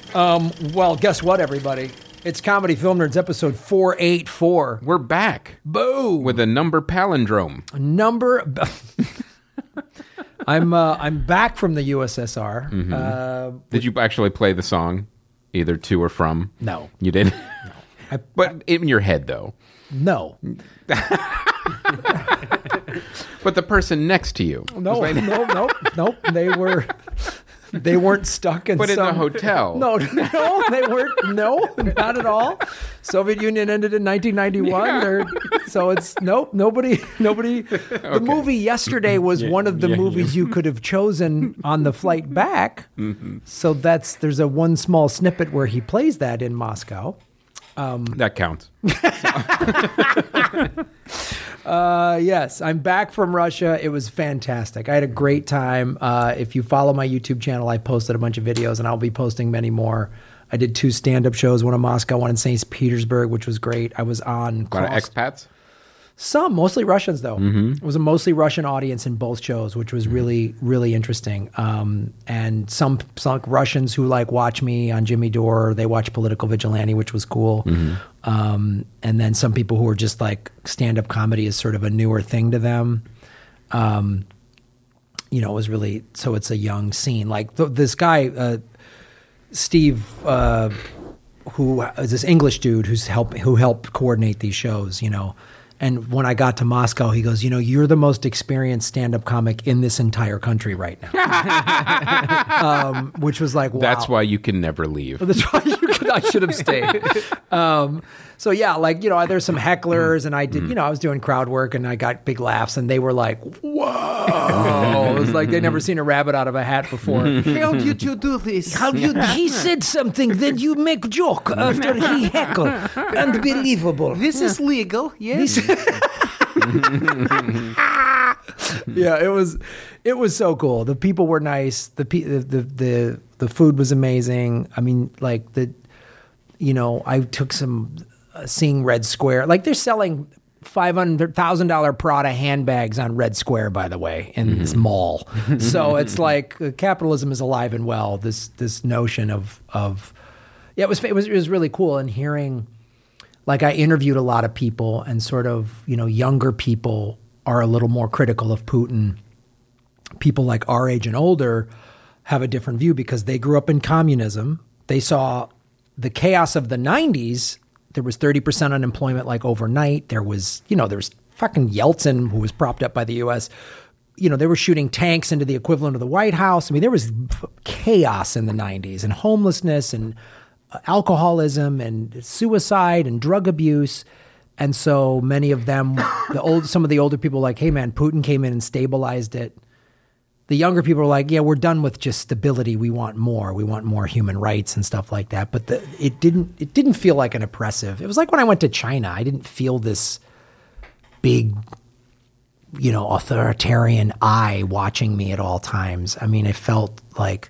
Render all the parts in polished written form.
Well, guess what, everybody? It's Comedy Film Nerds, episode 484. We're back. Boom! With a number palindrome. I'm back from the USSR. Mm-hmm. Did you actually play the song, either to or from? No. You did? No. But in your head, though? No. But the person next to you? Nope. They weren't stuck in in a hotel. No, they weren't. No, not at all. Soviet Union ended in 1991. So it's nobody. Okay. The movie yesterday was one of the movies you could have chosen on the flight back. Mm-hmm. So there's a one small snippet where he plays that in Moscow. That counts. Yes, I'm back from Russia. It was fantastic. I had a great time. If you follow my YouTube channel, I posted a bunch of videos, and I'll be posting many more. I did 2 stand-up shows, one in Moscow, one in St. Petersburg, which was great. I was on... A lot of expats? Some, mostly Russians, though. Mm-hmm. It was a mostly Russian audience in both shows, which was really, really interesting. And some Russians who watch me on Jimmy Dore, they watch Political Vigilante, which was cool. Mm-hmm. And then some people who are just stand-up comedy is sort of a newer thing to them. It was really, so it's a young scene. This guy, Steve, who is this English dude who helped coordinate these shows, And when I got to Moscow, he goes, you're the most experienced stand-up comic in this entire country right now. Which was wow. That's why you can never leave. That's why I should have stayed. So yeah, there's some hecklers, and I did, I was doing crowd work, and I got big laughs, and they were like, whoa. It was like they'd never seen a rabbit out of a hat before. How did you do this? He said something, then you make joke after he heckle. Unbelievable. This is legal, yes. Yeah, it was so cool. The people were nice. The food was amazing. I mean, I took some seeing Red Square. They're selling $500,000 Prada handbags on Red Square, by the way, in this mall. So it's capitalism is alive and well. This notion of it was really cool. And hearing, I interviewed a lot of people, and sort of, younger people are a little more critical of Putin. People our age and older have a different view because they grew up in communism. They saw the chaos of the 90s. There was 30% unemployment overnight. There was fucking Yeltsin, who was propped up by the U.S. They were shooting tanks into the equivalent of the White House. I mean, there was chaos in the 90s, and homelessness and alcoholism and suicide and drug abuse. And so many of them, some of the older people were hey man, Putin came in and stabilized it. The younger people were yeah, we're done with just stability. We want more. We want more human rights and stuff like that. But it didn't feel like an oppressive. It was like when I went to China, I didn't feel this big, authoritarian eye watching me at all times. I mean, it felt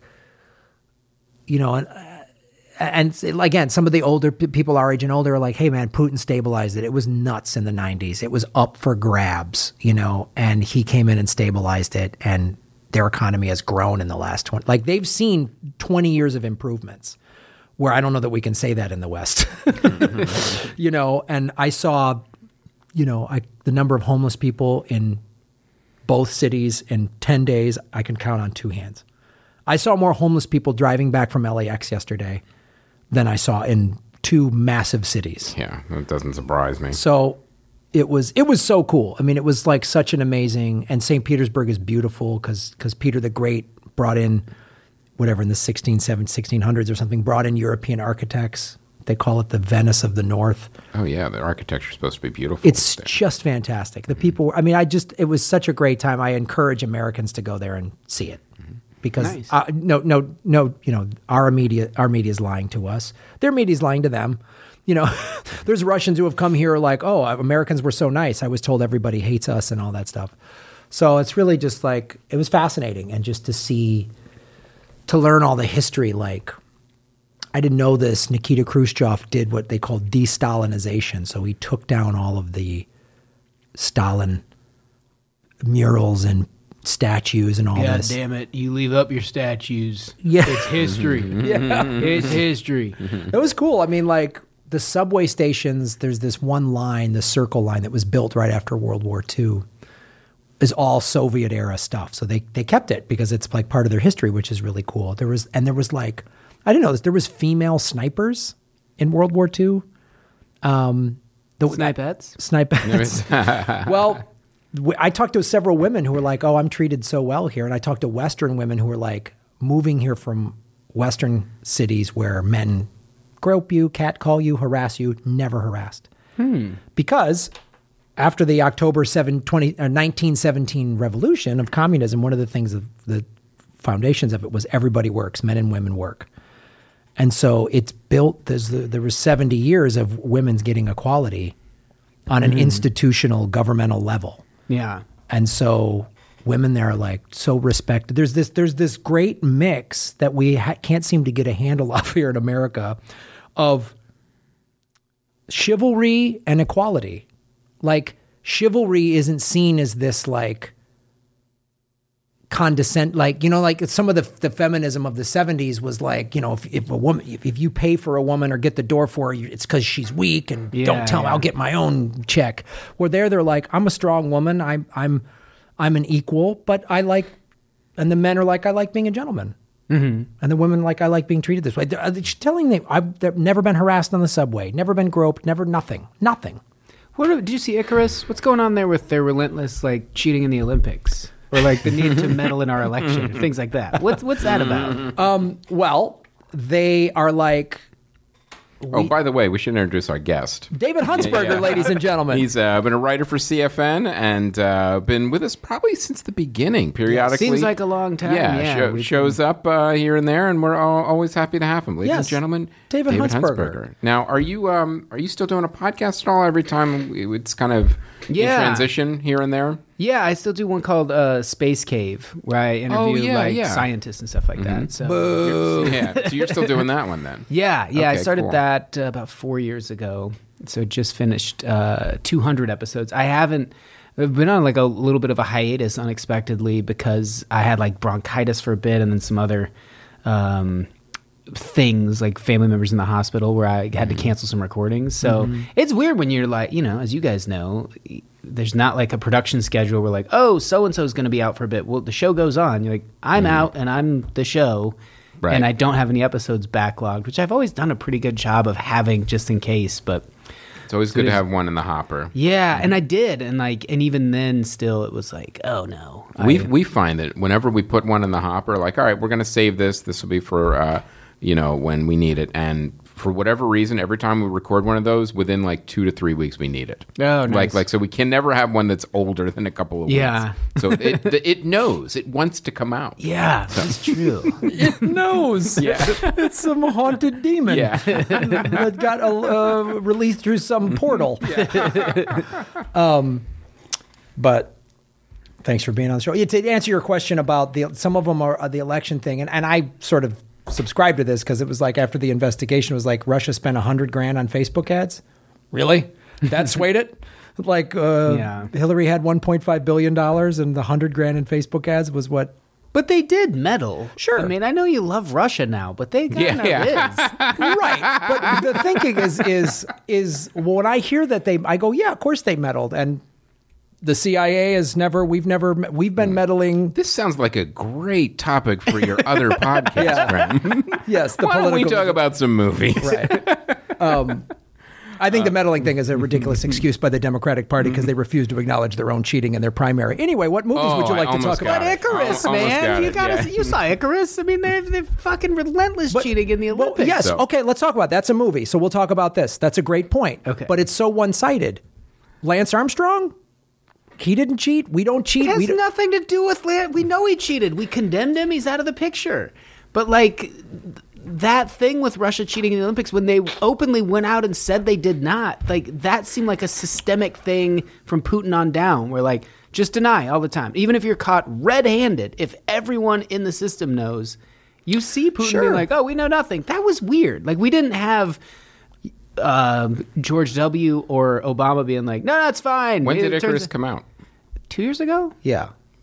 and again, some of the older people our age and older are hey man, Putin stabilized it. It was nuts in the 90s. It was up for grabs, and he came in and stabilized it, and their economy has grown in the last 20. They've seen 20 years of improvements, where I don't know that we can say that in the West. And I saw, the number of homeless people in both cities in 10 days, I can count on 2 hands. I saw more homeless people driving back from LAX yesterday than I saw in 2 massive cities. Yeah, that doesn't surprise me. So it was so cool. I mean, it was such an amazing, and St. Petersburg is beautiful because Peter the Great brought in, whatever, in the 1600s or something, brought in European architects. They call it the Venice of the North. Oh yeah, the architecture is supposed to be beautiful. It's just fantastic. The people, it was such a great time. I encourage Americans to go there and see it. Because nice. Our media is lying to us. Their media is lying to them. There's Russians who have come here oh, Americans were so nice. I was told everybody hates us and all that stuff. So it's really just it was fascinating, and just to learn all the history. I didn't know this. Nikita Khrushchev did what they called de-Stalinization. So he took down all of the Stalin murals and statues and all God this. damn it! You leave up your statues. Yeah. It's history. Yeah. It's history. It was cool. I mean, like the subway stations, there's this one line, the Circle Line, that was built right after World War II, is all Soviet era stuff. So they kept it because it's like part of their history, which is really cool. There was like, I didn't know this, there was female snipers in World War II. Snipettes? Snipettes. Well, I talked to several women who were like, oh, I'm treated so well here. And I talked to Western women who were like moving here from Western cities where men grope you, catcall you, harass you, never harassed. Because after the October 1917 revolution of communism, one of the things, of the foundations of it was everybody works, men and women work. And so it's built, there was 70 years of women's getting equality on an institutional governmental level. Yeah. And so women there are like so respected. There's this great mix that we can't seem to get a handle of here in America of chivalry and equality. Like chivalry isn't seen as this like condescend, like, you know, like some of the feminism of the 70s was like, you know, if a woman, if you pay for a woman or get the door for her, it's because she's weak and don't tell me, I'll get my own check. Where they're like, I'm a strong woman, I'm an equal, but I like, and the men are like, I like being a gentleman. Mm-hmm. And the women like, I like being treated this way. She's telling me they've never been harassed on the subway, never been groped, never nothing. Did you see Icarus? What's going on there with their relentless like cheating in the Olympics? Or like the need to medal in our election, things like that. What's that about? Well, they are like... by the way, we should introduce our guest. David Huntsberger, ladies and gentlemen. He's been a writer for CFN and been with us probably since the beginning, periodically. Seems like a long time. Yeah, shows up here and there, and we're always happy to have him. Ladies and gentlemen, David Huntsberger. Now, are you still doing a podcast at all? Every time it's kind of in transition here and there? Yeah, I still do one called Space Cave, where I interview scientists and stuff like that. So. So you're still doing that one then? Yeah. Okay, I started cool. that about 4 years ago. So just finished 200 episodes. I've been on like a little bit of a hiatus unexpectedly because I had like bronchitis for a bit and then some other things like family members in the hospital where I had to cancel some recordings. So it's weird when you're like, you know, as you guys know, there's not like a production schedule where like, oh, so-and-so is going to be out for a bit. Well, the show goes on. You're like, I'm out and I'm the show. Right. And I don't have any episodes backlogged, which I've always done a pretty good job of having just in case. But it's always good to have one in the hopper. Yeah, and I did. And even then still it was like, oh no. We find that whenever we put one in the hopper, like, all right, we're going to save this. This will be for, when we need it. And for whatever reason, every time we record one of those, within like 2 to 3 weeks, we need it. Oh, nice. So we can never have one that's older than a couple of weeks. Yeah. So it knows. It wants to come out. Yeah, that's true. It knows. Yeah. It's some haunted demon that got released through some portal. But thanks for being on the show. Yeah, to answer your question about some of them are the election thing, and I sort of subscribe to this because it was like after the investigation, it was like Russia spent $100,000 on Facebook ads. Really? That swayed it? Like Hillary had $1.5 billion and the $100,000 in Facebook ads was what? But they did meddle. Sure. I mean, I know you love Russia now, but they kind of is. Right. But the thinking is well, when I hear that I go, yeah, of course they meddled. And the CIA we've been meddling. This sounds like a great topic for your other podcast, Graham. Yes. Why don't we talk about some movies? Right. I think the meddling thing is a ridiculous excuse by the Democratic Party because they refuse to acknowledge their own cheating in their primary. Anyway, what movies would you like to talk about? Icarus, man. You saw Icarus. I mean, they're fucking relentless cheating in the Olympics. Well, yes. Okay, let's talk about it. That's a movie. So we'll talk about this. That's a great point. Okay. But it's so one-sided. Lance Armstrong? He didn't cheat. We don't cheat. It has nothing to do with Lance. We know he cheated. We condemned him. He's out of the picture. But like that thing with Russia cheating in the Olympics, when they openly went out and said they did not, like that seemed like a systemic thing from Putin on down, where like just deny all the time. Even if you're caught red-handed, if everyone in the system knows, you see Putin being like, oh, we know nothing. That was weird. Like we didn't have George W. or Obama being like, no, it's fine. When did Icarus come out? 2 years ago? Yeah.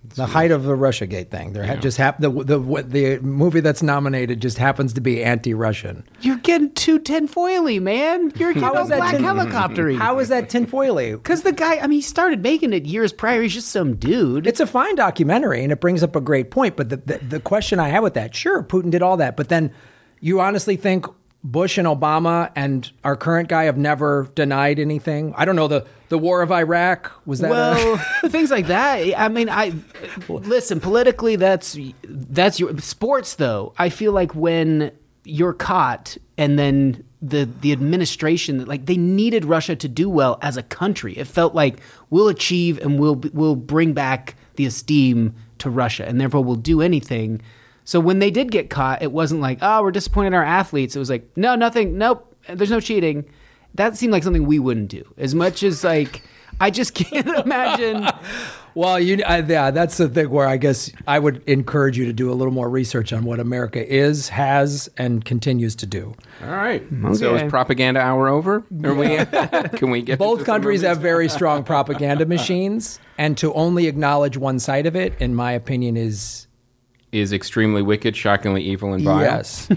The height of the Russiagate thing. There had just the movie that's nominated just happens to be anti-Russian. You're getting too tinfoily, man. You're getting all black helicopter-y. How is that tinfoily? Because the guy, I mean, he started making it years prior. He's just some dude. It's a fine documentary, and it brings up a great point. But the question I have with that, sure, Putin did all that, but then you honestly think Bush and Obama and our current guy have never denied anything? I don't know, the war of Iraq, was that well, things like that. I mean, listen, politically, that's your sports, though. I feel like when you're caught and then the administration, like, they needed Russia to do well as a country. It felt like we'll achieve and we'll bring back the esteem to Russia, and therefore we'll do anything. So when they did get caught, it wasn't like, oh, we're disappointed in our athletes. It was like, no, nothing, nope, there's no cheating. That seemed like something we wouldn't do. As much as, like, I just can't imagine. Well, yeah, that's the thing where I guess I would encourage you to do a little more research on what America is, has, and continues to do. All right. So is propaganda hour over? Can we get both countries have very strong propaganda machines, and to only acknowledge one side of it, in my opinion, is extremely wicked, shockingly evil, and vile. Yes,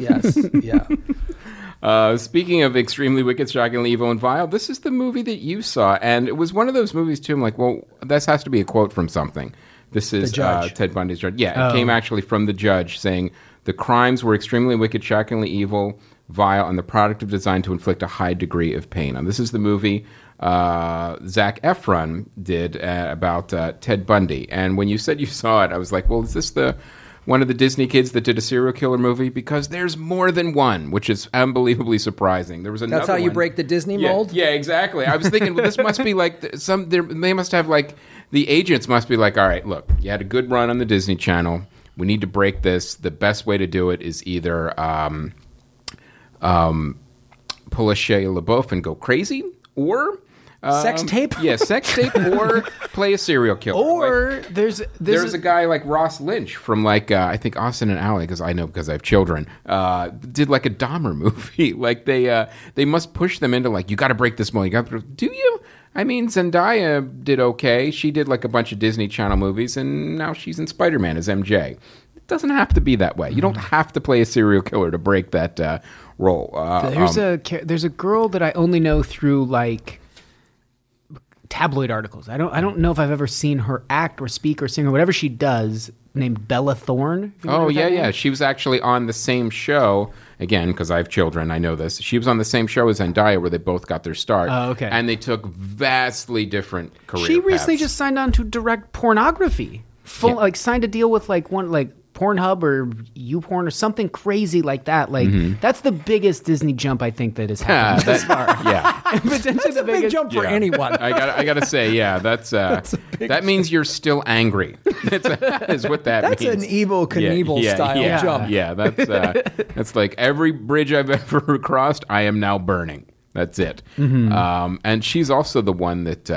yeah. Speaking of extremely wicked, shockingly evil, and vile, this is the movie that you saw, and it was one of those movies too. I'm like, well, this has to be a quote from something. This is Ted Bundy's Judge. Yeah, it came actually from the judge saying the crimes were extremely wicked, shockingly evil, vile, and the product of design to inflict a high degree of pain. And this is the movie Zac Efron did about Ted Bundy. And when you said you saw it, I was like, well, is this one of the Disney kids that did a serial killer movie? Because there's more than one, which is unbelievably surprising. There was another. That's how you one. Break the Disney mold? Yeah, exactly. I was thinking, well, this must be like they must have, like, the agents must be like, all right, look, you had a good run on the Disney Channel. We need to break this. The best way to do it is either pull a Shia LaBeouf and go crazy, or sex tape? Yeah, sex tape, or play a serial killer. Or like, there's a guy like Ross Lynch from, like, I think Austin and Ally, because I know because I have children, did like a Dahmer movie. Like, they must push them into, like, you got to break this mold. Do you? I mean, Zendaya did okay. She did like a bunch of Disney Channel movies, and now she's in Spider-Man as MJ. It doesn't have to be that way. You don't have to play a serial killer to break that role. There's a girl that I only know through, like, tabloid articles. I don't know if I've ever seen her act or speak or sing or whatever she does, named Bella Thorne. Oh, yeah. She was actually on the same show, again, because I have children, I know this. She was on the same show as Zendaya, where they both got their start. Oh, okay. And they took vastly different career She recently paths. just signed on to direct pornography. Like, signed a deal with, like, one, like, Pornhub or YouPorn or something crazy like that. Like, that's the biggest Disney jump I think that has happened thus far. Yeah. Potentially That's a big jump for anyone. I gotta say, yeah, that means you're still angry. Is what that That's means. an Evel Knievel style jump. Yeah, that's like every bridge I've ever crossed, I am now burning. That's it. And she's also the one that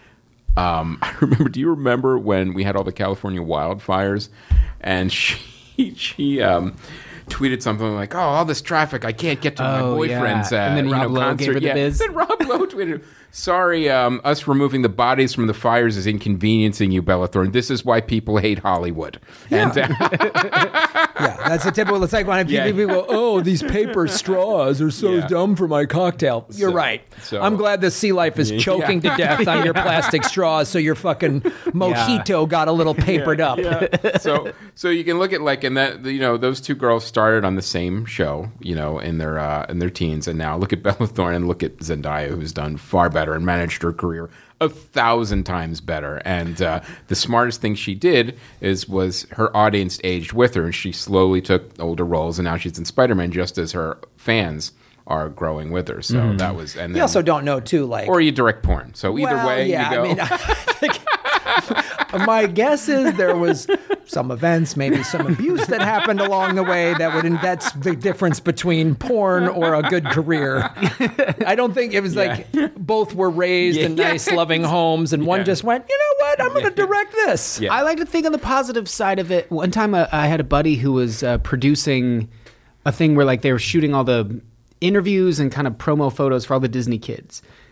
I remember. Do you remember when we had all the California wildfires, and she tweeted something like, "Oh, all this traffic, I can't get to my boyfriend's and then Rob Lowe concert." gave her the biz. Then Rob Lowe tweeted, "Sorry, us removing the bodies from the fires is inconveniencing you, Bella Thorne. This is why people hate Hollywood." Yeah. And Yeah, that's a typical. It's like when people go, "Oh, these paper straws are so dumb for my cocktail." You're right. So- I'm glad the sea life is choking to death on your plastic straws, so your fucking mojito got a little papered up. So you can look at, like, in that, those two girls started on the same show, in their teens, and now look at Bella Thorne and look at Zendaya, who's done far better and managed her career 1,000 times better. And the smartest thing she did was her audience aged with her, and she slowly took older roles, and now she's in Spider-Man just as her fans are growing with her. So that was, and then, You also don't know too, like, or you direct porn. So either way, you go. I mean, I think my guess is there was some events, maybe some abuse that happened along the way that's the difference between porn or a good career. I don't think it was like both were raised in nice, loving homes, and one just went, you know what, I'm going to direct this. Yeah. I like to think on the positive side of it. One time I had a buddy who was producing a thing where, like, they were shooting all the interviews and kind of promo photos for all the Disney kids.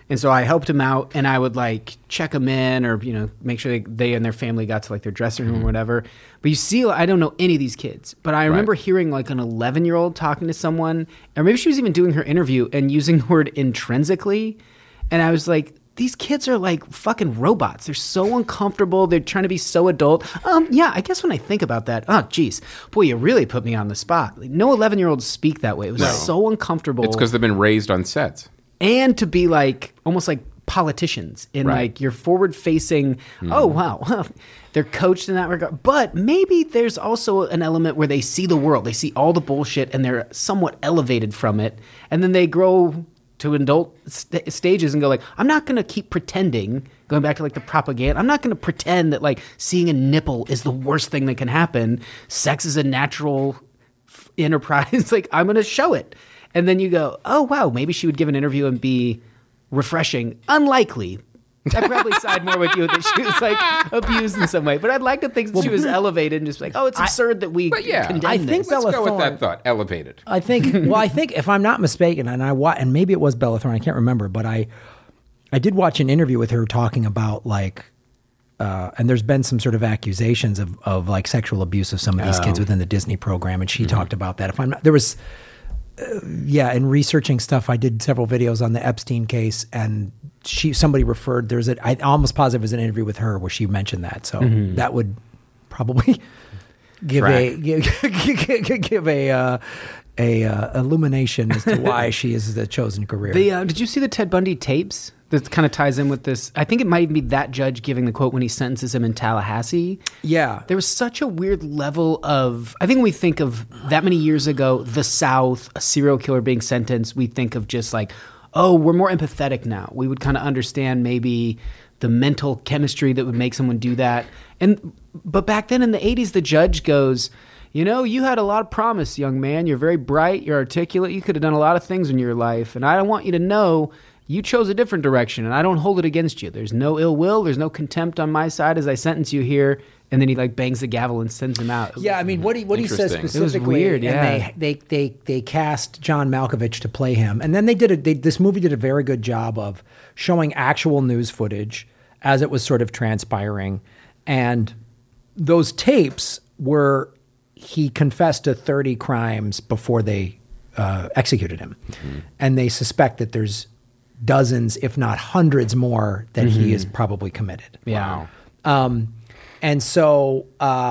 And so I helped him out, and I would like check them in, or make sure they and their family got to like their dressing room or whatever. But you see, I don't know any of these kids, but I remember hearing like an 11-year-old talking to someone, or maybe she was even doing her interview and using the word intrinsically, and I was like, these kids are like fucking robots. They're so uncomfortable. They're trying to be so adult. Yeah, I guess when I think about that, oh, geez, boy, you really put me on the spot. Like, no 11-year-olds speak that way. It was so uncomfortable. It's because they've been raised on sets. And to be like, almost like politicians in like you're forward facing. Oh, wow. They're coached in that regard. But maybe there's also an element where they see the world. They see all the bullshit and they're somewhat elevated from it. And then they grow to adult stages and go like, I'm not going to keep pretending, going back to like the propaganda, I'm not going to pretend that like seeing a nipple is the worst thing that can happen. Sex is a natural enterprise. Like, I'm going to show it. And then you go, oh, wow, maybe she would give an interview and be refreshing. Unlikely. I'd probably side more with you that she was like abused in some way. But I'd like to think that she was elevated and just like, oh, it's absurd that we condemn I think this. Let's Bella go with Thorne, that thought. Elevated. I think if I'm not mistaken, and maybe it was Bella Thorne, I can't remember, but I did watch an interview with her talking about like, and there's been some sort of accusations of like sexual abuse of some of these kids within the Disney program, and she talked about that. If I'm not, there was. In researching stuff, I did several videos on the Epstein case, and somebody referred. I'm almost positive it was an interview with her where she mentioned that. So that would probably give a illumination as to why she is the chosen career. Did you see the Ted Bundy tapes? That kind of ties in with this. I think it might be that judge giving the quote when he sentences him in Tallahassee. Yeah. There was such a weird level of, I think when we think of that many years ago, the South, a serial killer being sentenced, we think of just like, oh, we're more empathetic now. We would kind of understand maybe the mental chemistry that would make someone do that. But back then in the 80s, the judge goes, you had a lot of promise, young man. You're very bright. You're articulate. You could have done a lot of things in your life. And I want you to know you chose a different direction, and I don't hold it against you. There's no ill will. There's no contempt on my side as I sentence you here. And then he like bangs the gavel and sends him out. Yeah, I mean, what he says specifically. It was weird, yeah. And they cast John Malkovich to play him, and then this movie did a very good job of showing actual news footage as it was sort of transpiring, and those tapes were he confessed to 30 crimes before they executed him, and they suspect that there's dozens, if not hundreds more that he has probably committed. Yeah. Wow. And so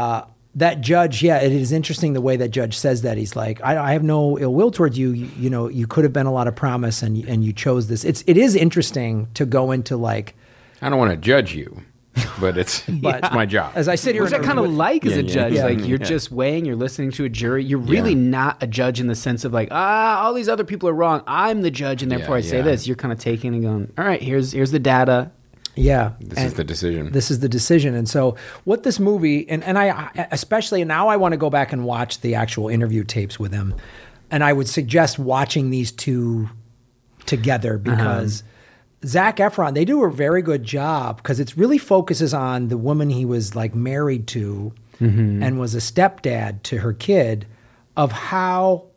that judge, it is interesting the way that judge says that. He's like, I have no ill will towards you. You could have been a lot of promise and you chose this. It is interesting to go into like, I don't want to judge you, but it's my job. As I sit here, which I kind of like as a judge. Yeah. Like you're just weighing, you're listening to a jury. You're really not a judge in the sense of like, all these other people are wrong. I'm the judge, and therefore I say this. You're kind of taking and going, all right, here's the data. Yeah. This is the decision. This is the decision. And so what this movie, and I especially now I want to go back and watch the actual interview tapes with him. And I would suggest watching these two together because Zac Efron, they do a very good job because it really focuses on the woman he was like married to and was a stepdad to her kid, of how,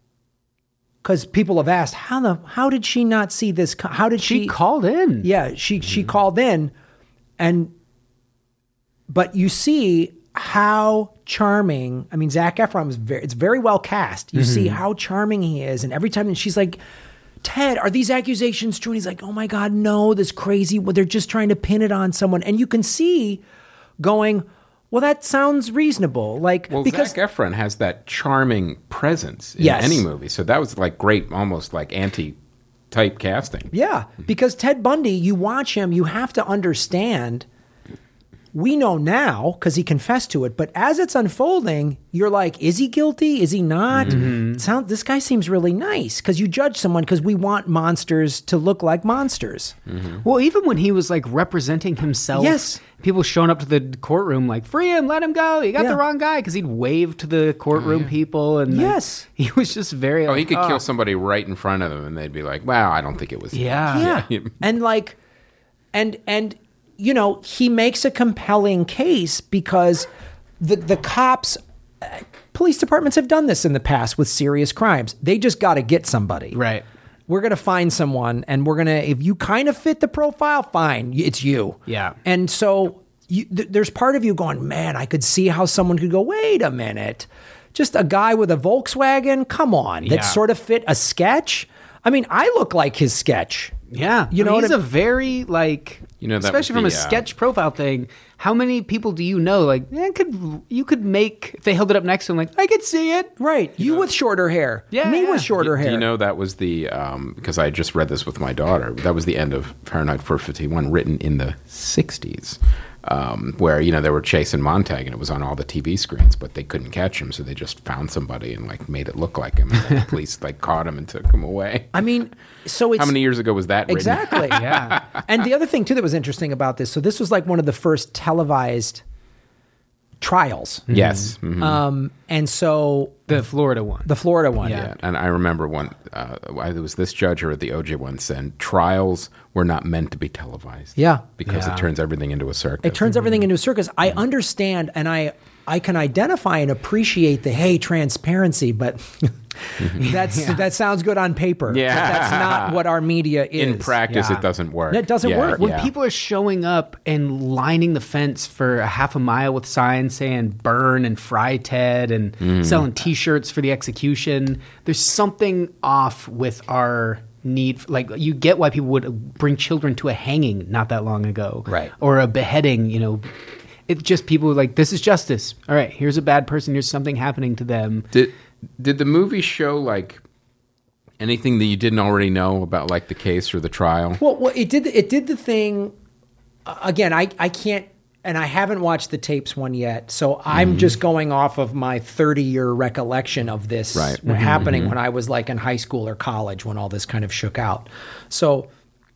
because people have asked, how did she not see this? How did she called in? Yeah, she called in, but you see how charming. I mean, Zac Efron was it's very well cast. You see how charming he is, and every time she's like, Ted, are these accusations true? And he's like, oh my God, no, this crazy. Well, they're just trying to pin it on someone, and you can see going, well, that sounds reasonable. Because Zac Efron has that charming presence in any movie. So that was like great, almost like anti-type casting. Yeah, because Ted Bundy, you watch him, you have to understand. We know now because he confessed to it, but as it's unfolding, you're like, is he guilty? Is he not? This guy seems really nice, because you judge someone because we want monsters to look like monsters. Well, even when he was like representing himself, people showing up to the courtroom like, free him, let him go. You got the wrong guy, because he'd wave to the courtroom people. And he was just very he could kill somebody right in front of them and they'd be like, well, I don't think it was. Yeah. And he makes a compelling case because the cops, police departments have done this in the past with serious crimes. They just got to get somebody. Right. we're going to find someone, and we're going to, if you kind of fit the profile, fine, it's you. Yeah. And so there's part of you going, man, I could see how someone could go, wait a minute, just a guy with a Volkswagen, come on, that sort of fit a sketch. I mean, I look like his sketch. Yeah. You know, he's a very, like, that especially from a sketch profile thing, how many people do you know, like, you could make, if they held it up next to him, like, I could see it. Right. You with shorter hair. Yeah. Me with shorter hair. Do you know that was the, because I just read this with my daughter, that was the end of Fahrenheit 451 written in the 60s. Where they were chasing Montag and it was on all the TV screens, but they couldn't catch him, so they just found somebody and like made it look like him, and then the police like caught him and took him away. I mean, so it's how many years ago was that? Exactly. Yeah. And the other thing too that was interesting about this, so this was like one of the first televised trials. Yes. Mm-hmm. And so the Florida one. Yeah. And I remember one, it was this judge or the OJ one said trials were not meant to be televised. Yeah. Because it turns everything into a circus. It turns everything into a circus. I understand, and I can identify and appreciate the transparency, but that sounds good on paper. Yeah. But that's not what our media is. In practice, it doesn't work. It doesn't work. When people are showing up and lining the fence for a half a mile with signs saying burn and fry Ted and selling T-shirts for the execution, there's something off with our need. Like, you get why people would bring children to a hanging not that long ago. Right. Or a beheading, It's just people who are like, this is justice. All right, here's a bad person. Here's something happening to them. Did the movie show like anything that you didn't already know about like the case or the trial? Well, it did the thing. Again, I can't, and I haven't watched the tapes one yet, so I'm just going off of my 30-year recollection of this happening when I was like in high school or college when all this kind of shook out. So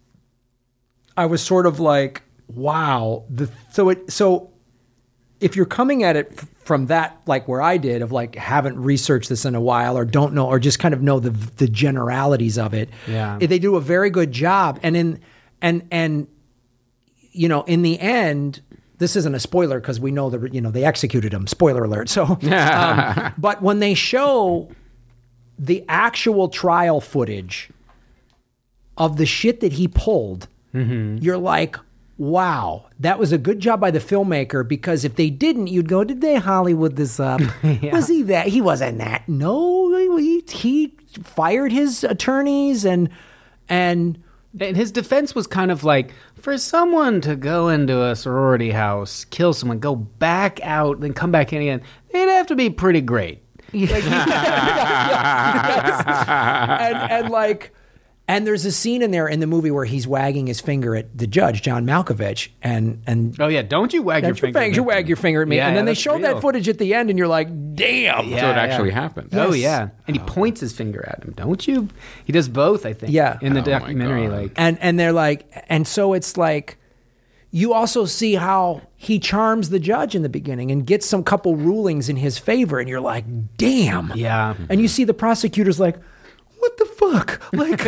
I was sort of like, wow. So if you're coming at it from that, like where I did, of like haven't researched this in a while or don't know or just kind of know the generalities of it, they do a very good job. And in the end, this isn't a spoiler because we know that they executed him. Spoiler alert. So, but when they show the actual trial footage of the shit that he pulled, you're like, wow, that was a good job by the filmmaker, because if they didn't, you'd go, did they Hollywood this up? Was he that? He wasn't that. No, he fired his attorneys and his defense was kind of like, for someone to go into a sorority house, kill someone, go back out, then come back in again, they'd have to be pretty great. And there's a scene in there in the movie where he's wagging his finger at the judge, John Malkovich, and oh yeah, don't you wag your finger? You wag your finger at me, and then they show real. that footage at the end, and you're like, damn. So it actually happened. Oh yeah, and he points his finger at him. Don't you? He does both, I think. Yeah, in the documentary, like, and they're like, and so it's like, you also see how he charms the judge in the beginning and gets some couple rulings in his favor, and you're like, damn. Yeah, and you see the prosecutors like, what the fuck? Like,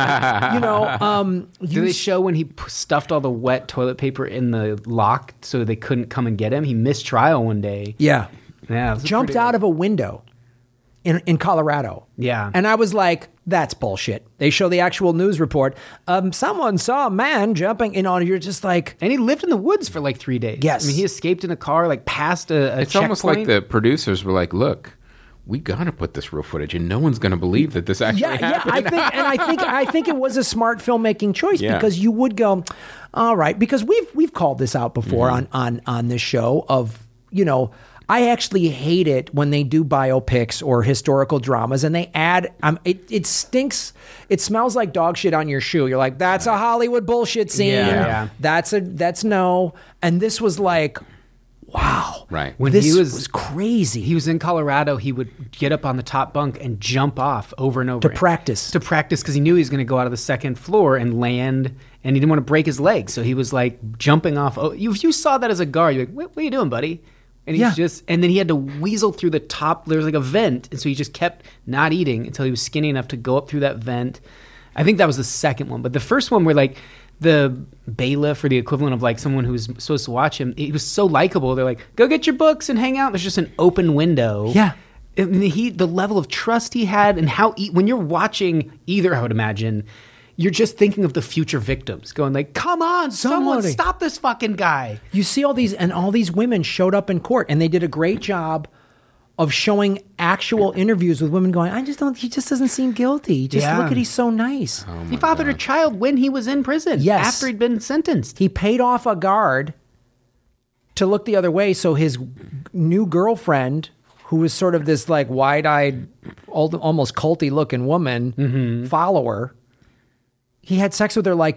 do they show when he stuffed all the wet toilet paper in the lock so they couldn't come and get him? He missed trial one day. Yeah. Jumped out of a window in Colorado. Yeah. And I was like, that's bullshit. They show the actual news report. Someone saw a man jumping, you're just like... And he lived in the woods for like 3 days. Yes. I mean, he escaped in a car, like past a It's checkpoint. almost like the producers were like, look, we gotta put this real footage, and no one's gonna believe that this actually happened. I think it was a smart filmmaking choice, because you would go, all right, because we've called this out before on this show of, I actually hate it when they do biopics or historical dramas and they add, it stinks. It smells like dog shit on your shoe. You're like, that's a Hollywood bullshit scene. Yeah. That's no. And this was like, wow. Right. When this was crazy. He was in Colorado. He would get up on the top bunk and jump off over and over. To practice because he knew he was going to go out of the second floor and land, and he didn't want to break his leg. So he was like jumping off. Oh, if you saw that as a guard, you're like, what are you doing, buddy? And he's and then he had to weasel through the top. There was like a vent. And so he just kept not eating until he was skinny enough to go up through that vent. I think that was the second one. But the first one where like the bailiff or the equivalent of like someone who was supposed to watch him, he was so likable. They're like, go get your books and hang out. There's just an open window. Yeah. the level of trust he had, and how when you're watching either, I would imagine, you're just thinking of the future victims, going like, "Come on, someone stop this fucking guy!" You see all these women showed up in court, and they did a great job of showing actual interviews with women going, he just doesn't seem guilty. He's so nice. Oh He fathered a child when he was in prison. Yes. After he'd been sentenced. He paid off a guard to look the other way, so his new girlfriend, who was sort of this like wide-eyed, almost culty looking woman, follower, he had sex with her like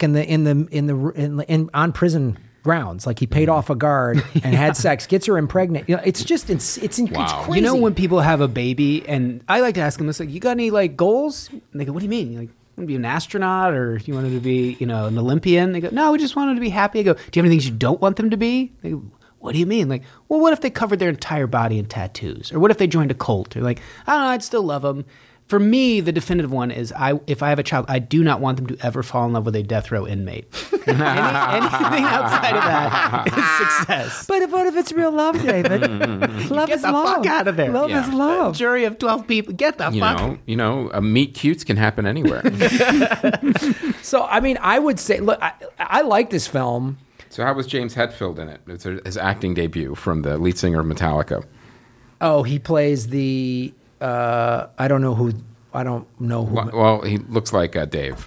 on prison grounds. Like he paid off a guard and had sex, gets her impregnated. It's crazy. You know, when people have a baby, and I like to ask them this, like, you got any like goals? And they go, "What do you mean? Like, you want to be an astronaut, or you wanted to be, an Olympian?" They go, "No, we just wanted to be happy." I go, "Do you have any things you don't want them to be?" They go, "What do you mean?" Like, "Well, what if they covered their entire body in tattoos? Or what if they joined a cult?" Or like, "I don't know, I'd still love them." For me, the definitive one is if I have a child, I do not want them to ever fall in love with a death row inmate. Anything outside of that is success. But what if it's real love, David? Love Get is the love. fuck out of there. Love is love. Jury of 12 people. Get the fuck. Meet cutes can happen anywhere. So, I mean, I would say, look, I like this film. So how was James Hetfield in it? It's his acting debut from the lead singer of Metallica. Oh, he plays the... I don't know who. Well, he looks like Dave.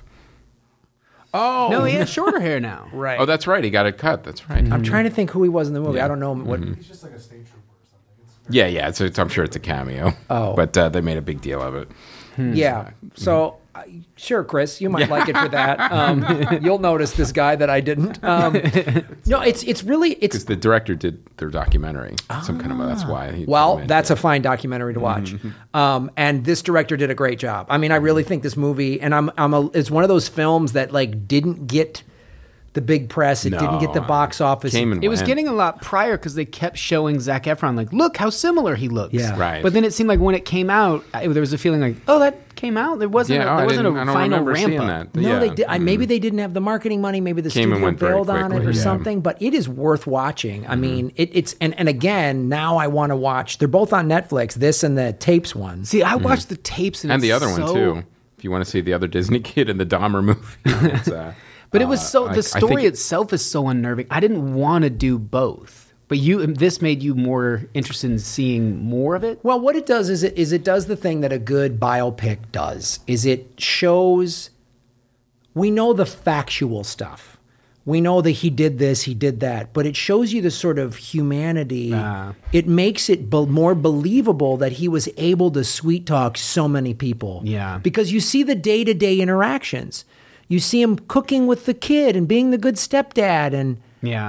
Oh no, he has shorter hair now. Right. Oh, that's right. He got it cut. That's right. I'm trying to think who he was in the movie. I don't know what. He's just like a state trooper or something. Yeah. I'm sure it's a cameo. Oh. But they made a big deal of it. Yeah. So, sure, Chris, you might like it for that. You'll notice this guy that I didn't. No, it's really because the director did their documentary. Some kind of that's why. That's a fine documentary to watch. And this director did a great job. I mean, I really think this movie, and it's one of those films that like didn't get the big press. It didn't get the box office. It was getting a lot prior because they kept showing Zac Efron like, look how similar he looks. Yeah. Right. But then it seemed like when it came out, there was a feeling like, oh, that came out. There wasn't a final ramp up. No, they did. Maybe they didn't have the marketing money. Maybe the studio bailed on it or something. But it is worth watching. I mean, it's and again, now I want to watch. They're both on Netflix. This and the Tapes one. See, I watched the Tapes and the other one too. If you want to see the other Disney kid in the Dahmer movie. But it was the story itself is so unnerving. I didn't want to do both. But this made you more interested in seeing more of it? Well, what it does is it does the thing that a good biopic does. Is it shows, we know the factual stuff. We know that he did this, he did that, but it shows you the sort of humanity. It makes it more believable that he was able to sweet talk so many people. Yeah. Because you see the day-to-day interactions. You see him cooking with the kid and being the good stepdad and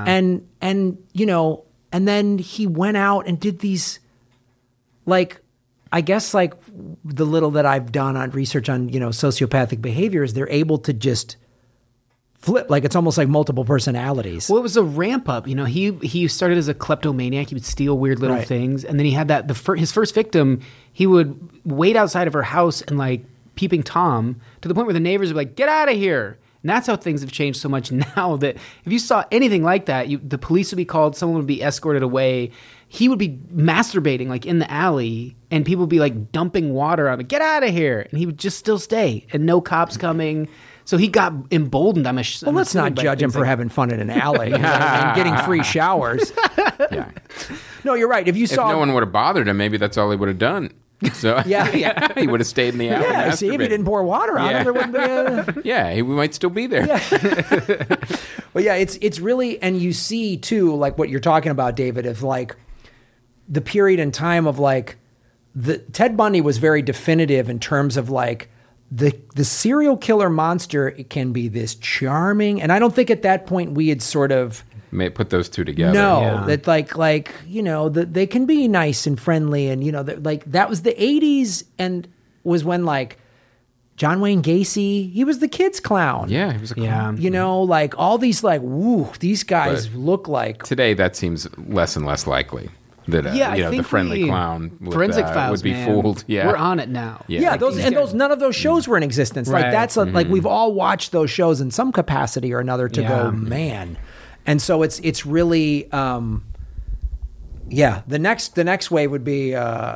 and then he went out and did these, like, I guess like the little that I've done on research on, sociopathic behaviors, they're able to just flip, like it's almost like multiple personalities. Well, it was a ramp up. He started as a kleptomaniac. He would steal weird little things. And then he had his first victim, he would wait outside of her house and like peeping Tom to the point where the neighbors would be like, get out of here. And that's how things have changed so much now that if you saw anything like that, the police would be called, someone would be escorted away. He would be masturbating like in the alley and people would be like dumping water on him. Get out of here. And he would just still stay and no cops coming. So he got emboldened. Well, let's not judge him for having fun in an alley and getting free showers. Yeah. No, you're right. If no one would have bothered him, maybe that's all he would have done. So he would have stayed in the alley. Yeah, see, if he didn't pour water on him, there wouldn't be a... Yeah, we might still be there. Yeah. Well, yeah, it's really, and you see too, like what you're talking about, David, of like the period in time of like Ted Bundy was very definitive in terms of like the serial killer monster. It can be this charming, and I don't think at that point we had sort of may put those two together. No, that like that they can be nice and friendly, and that was the 80s, and was when like John Wayne Gacy, he was the kid's clown. Yeah, he was a clown. Like all these like, woo, these guys look like. Today that seems less and less likely. That the friendly clown Forensic Files would be fooled. Yeah, we're on it now. Yeah, none of those shows were in existence. Right. Like that's like we've all watched those shows in some capacity or another to go, man. And so it's really, the next wave would be,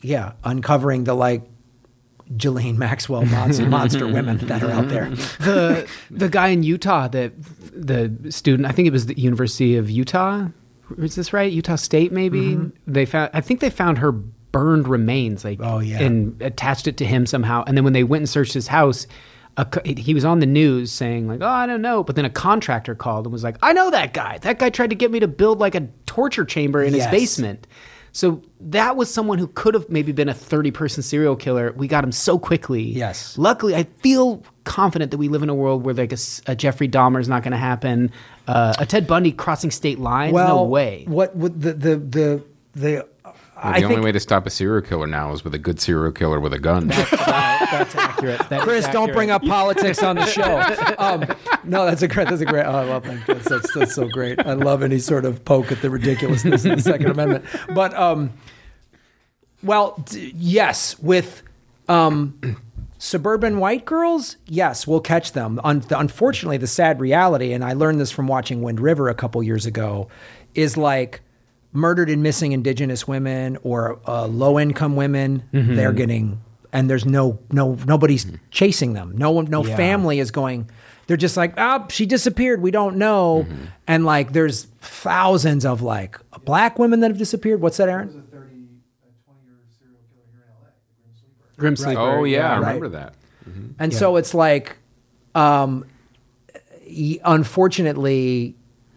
uncovering the like Ghislaine Maxwell monster women that are out there. The guy in Utah, the student, I think it was the University of Utah. Is this right? Utah State, maybe. I think they found her burned remains, and attached it to him somehow. And then when they went and searched his house, he was on the news saying like, "Oh, I don't know." But then a contractor called and was like, "I know that guy. That guy tried to get me to build like a torture chamber in his basement." So that was someone who could have maybe been a 30-person serial killer. We got him so quickly. Yes. Luckily, I feel confident that we live in a world where like a Jeffrey Dahmer is not going to happen. A Ted Bundy crossing state lines? No way. What would the only way to stop a serial killer now is with a good serial killer with a gun. That's accurate. Chris, don't bring up politics on the show. No, that's a great. Oh, I love that. That's so great. I love any sort of poke at the ridiculousness of the Second Amendment. But yes, with suburban white girls, yes, we'll catch them. Unfortunately, the sad reality, and I learned this from watching Wind River a couple years ago, is like murdered and missing Indigenous women or low-income women. They're getting, and there's nobody's chasing them. No family is going. They're just like, she disappeared. We don't know. And like, there's thousands of like black women that have disappeared. What's that, Aaron? There was a 20-year serial killer here in LA, the Grim Sleeper. Oh yeah, I remember that. And so it's like, unfortunately,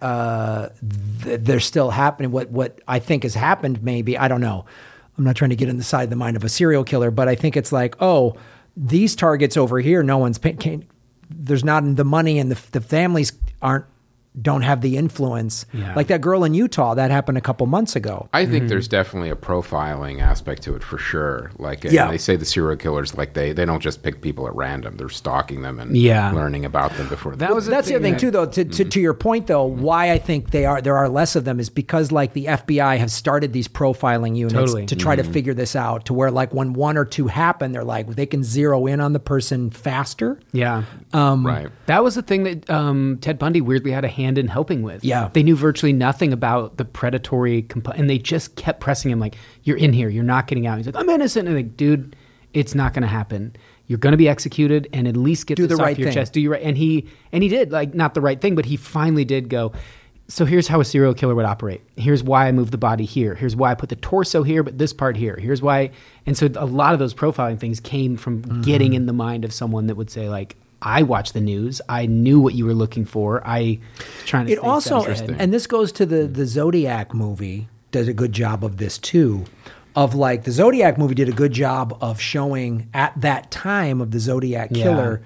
they're still happening. What I think has happened, maybe, I don't know. I'm not trying to get inside the mind of a serial killer, but I think it's like, these targets over here, no one's paying. There's not the money, and the families don't have the influence. Like that girl in Utah, that happened a couple months ago. I think there's definitely a profiling aspect to it for sure. Like they say the serial killers, like they don't just pick people at random. They're stalking them and learning about them before. That's the other thing too, though. To your point, though, why I think there are less of them is because like the FBI have started these profiling units to try to figure this out. To where like when one or two happen, they're like they can zero in on the person faster. Yeah, right. That was the thing that Ted Bundy weirdly had a hand in helping with. Yeah. They knew virtually nothing about the predatory and they just kept pressing him like, you're in here, you're not getting out. He's like, I'm innocent. And like, dude, it's not going to happen. You're going to be executed, and at least get this off your chest. Do you right? And he did, like, not the right thing, but he finally did go, so here's how a serial killer would operate. Here's why I moved the body here. Here's why I put the torso here, but this part here. Here's why. And so a lot of those profiling things came from getting in the mind of someone that would say like, I watched the news. I knew what you were looking for. Trying to. It also, and this goes to the Zodiac movie. Does a good job of this too. Of like the Zodiac movie did a good job of showing at that time of the Zodiac killer,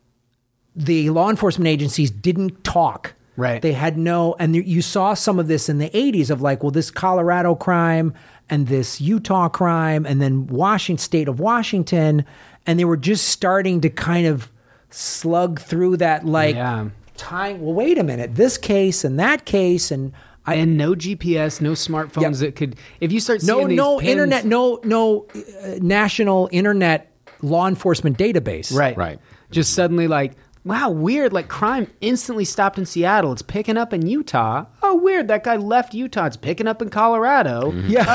the law enforcement agencies didn't talk. Right. They had and you saw some of this in the 80s of like, well, this Colorado crime and this Utah crime, and then state of Washington, and they were just starting to kind of slug through that time. Well, wait a minute, this case and that case, and no GPS, no smartphones that could. If you start seeing internet, no national internet law enforcement database, right. Just suddenly like, wow, weird. Like crime instantly stopped in Seattle. It's picking up in Utah. Oh, weird. That guy left Utah. It's picking up in Colorado.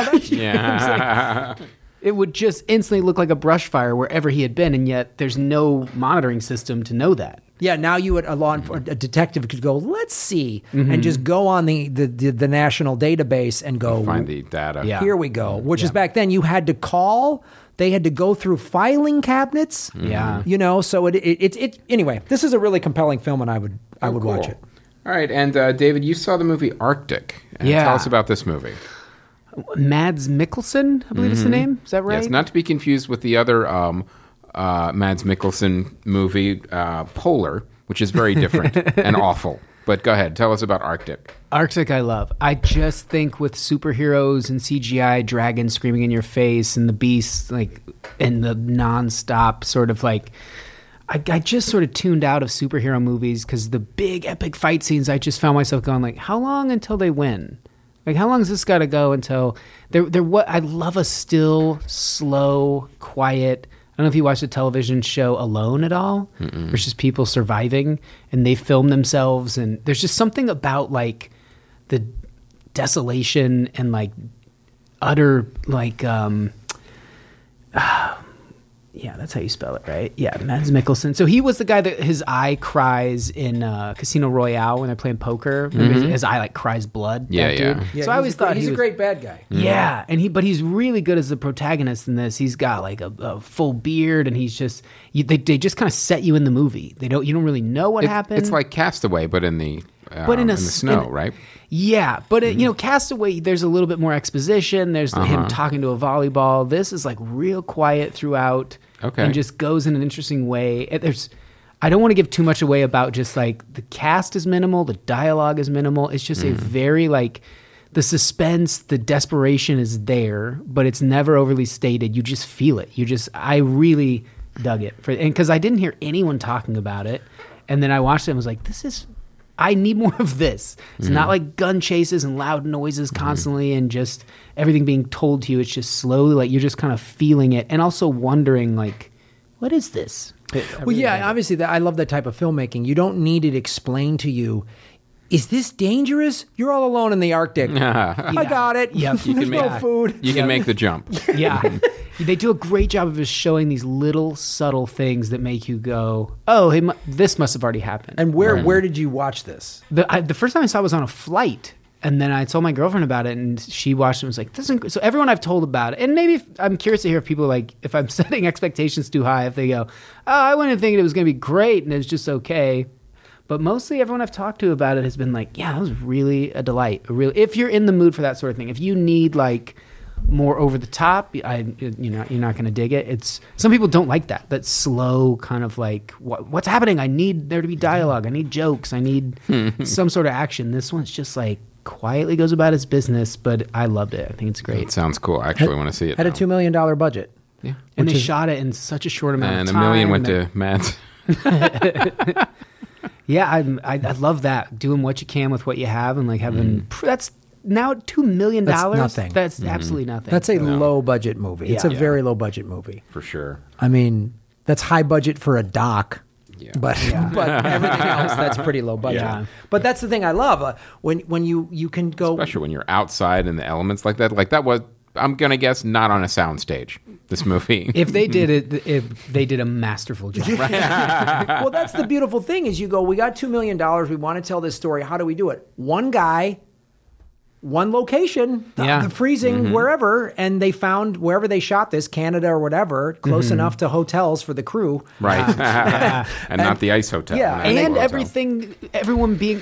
Yeah. It would just instantly look like a brush fire wherever he had been, and yet there's no monitoring system to know that. Yeah, now a detective could go, let's see, and just go on the national database and go find the data. Yeah. Here we go. Which is back then you had to call. They had to go through filing cabinets. Yeah, So it anyway. This is a really compelling film, and I would watch it. All right, and David, you saw the movie Arctic. Tell us about this movie. Mads Mikkelsen, I believe is the name. Is that right? Yes, not to be confused with the other Mads Mikkelsen movie, Polar, which is very different and awful. But go ahead, tell us about Arctic. Arctic I love. I just think with superheroes and CGI, dragons screaming in your face, and the beasts, like, and the nonstop sort of like, I just sort of tuned out of superhero movies because the big epic fight scenes, I just found myself going like, how long until they win? Like, how long has this got to go until I love a still, slow, quiet. I don't know if you watched the television show Alone at all. There's just people surviving, and they film themselves, and there's just something about like the desolation and like utter like Yeah, that's how you spell it, right? Yeah, Mads Mikkelsen. So he was the guy that his eye cries in Casino Royale when they're playing poker. His eye like cries blood. Yeah, that yeah. dude. Yeah, So I always thought he's he a was, great bad guy. Yeah, but he's really good as the protagonist in this. He's got like a full beard, and he's just they just kind of set you in the movie. You don't really know what happened. It's like Castaway, but in the snow, right? Yeah, but Castaway, there's a little bit more exposition. There's him talking to a volleyball. This is like real quiet throughout, and just goes in an interesting way. I don't want to give too much away about just like the cast is minimal, the dialogue is minimal. It's just a very like the suspense, the desperation is there, but it's never overly stated. You just feel it. I really dug it because I didn't hear anyone talking about it, and then I watched it and was like, I need more of this. It's not like gun chases and loud noises constantly and just everything being told to you. It's just slowly, like you're just kind of feeling it and also wondering, like, what is this? Well, yeah, obviously, I love that type of filmmaking. You don't need it explained to you. Is this dangerous? You're all alone in the Arctic. I got it. Yep. There's no food. You can make the jump. Yeah. They do a great job of just showing these little subtle things that make you go, oh, this must have already happened. And where did you watch this? The first time I saw it was on a flight. And then I told my girlfriend about it, and she watched it and was like, "This isn't." So everyone I've told about it, and maybe I'm curious to hear if people like, if I'm setting expectations too high, if they go, "Oh, I wouldn't think it was going to be great," and it's just okay. But mostly everyone I've talked to about it has been like, "Yeah, that was really a delight." If you're in the mood for that sort of thing, if you need like more over the top, you're not going to dig it. It's some people don't like that slow kind of like what's happening. I need there to be dialogue. I need jokes. I need some sort of action. This one's just like quietly goes about its business, but I loved it. I think it's great. It sounds cool. I actually want to see it. Had a $2 million budget. Yeah, and they shot it in such a short amount of time. And $1 million went to Matt. Yeah, I love that, doing what you can with what you have, and like having that's now $2 million. That's nothing. That's absolutely nothing. That's a low budget movie. It's a very low budget movie For sure. I mean, that's high budget for a doc. Yeah. But everything else, that's pretty low budget. Yeah. But that's the thing I love. When you can go, Especially when you're outside in the elements like that. Like that was, I'm going to guess, not on a soundstage, this movie. If they did it, if they did a masterful job. well, that's the beautiful thing is you go, we got $2 million. We want to tell this story. How do we do it? One guy, one location, the freezing wherever, and they found wherever they shot this, Canada or whatever, close enough to hotels for the crew. Right. And not the ice hotel. Yeah. And everything, everyone being...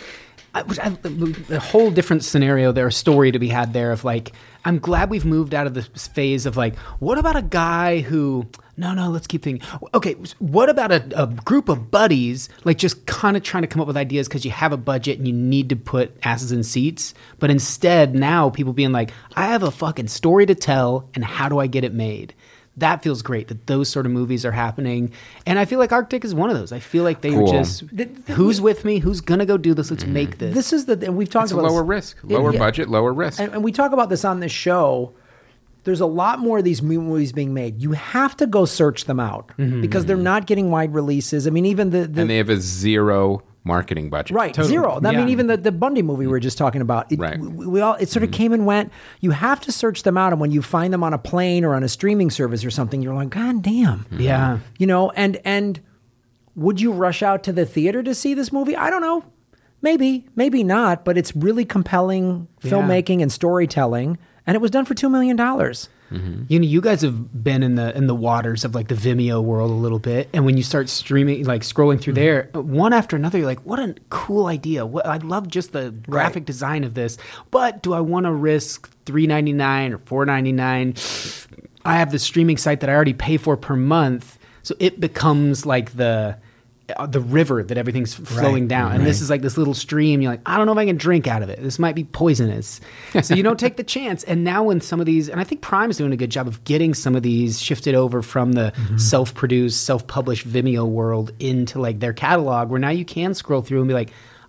a whole different scenario there, a story to be had there of like, I'm glad we've moved out of this phase of like, what about a guy who, no, let's keep thinking. Okay, what about a group of buddies, like just kind of trying to come up with ideas because you have a budget and you need to put asses in seats. But instead now people being like, I have a fucking story to tell and how do I get it made? That feels great that those sort of movies are happening. And I feel like Arctic is one of those. I feel like they are just, who's with me? Who's going to go do this? Let's make this. This is and we've talked It's about lower this. risk, lower budget, lower risk. And we talk about this on this show. There's a lot more of these movies being made. You have to go search them out because they're not getting wide releases. I mean, even and they have a zero marketing budget. Right, zero. I mean, even the Bundy movie we were just talking about. It sort of came and went. You have to search them out, and when you find them on a plane or on a streaming service or something, you're like, God damn. Yeah. And would you rush out to the theater to see this movie? I don't know. Maybe not. But it's really compelling filmmaking and storytelling, and it was done for $2 million. You guys have been in the waters of like the Vimeo world a little bit, and when you start streaming, like scrolling through there, one after another, you're like, what a cool idea! I love just the graphic design of this, but do I want to risk $3.99 or $4.99? I have the streaming site that I already pay for per month, so it becomes like the river that everything's flowing down. And this is like this little stream. You're like, I don't know if I can drink out of it. This might be poisonous. So you don't take the chance. And now when some of these, and I think Prime's doing a good job of getting some of these shifted over from the self-produced, self-published Vimeo world into like their catalog, where now you can scroll through and be like,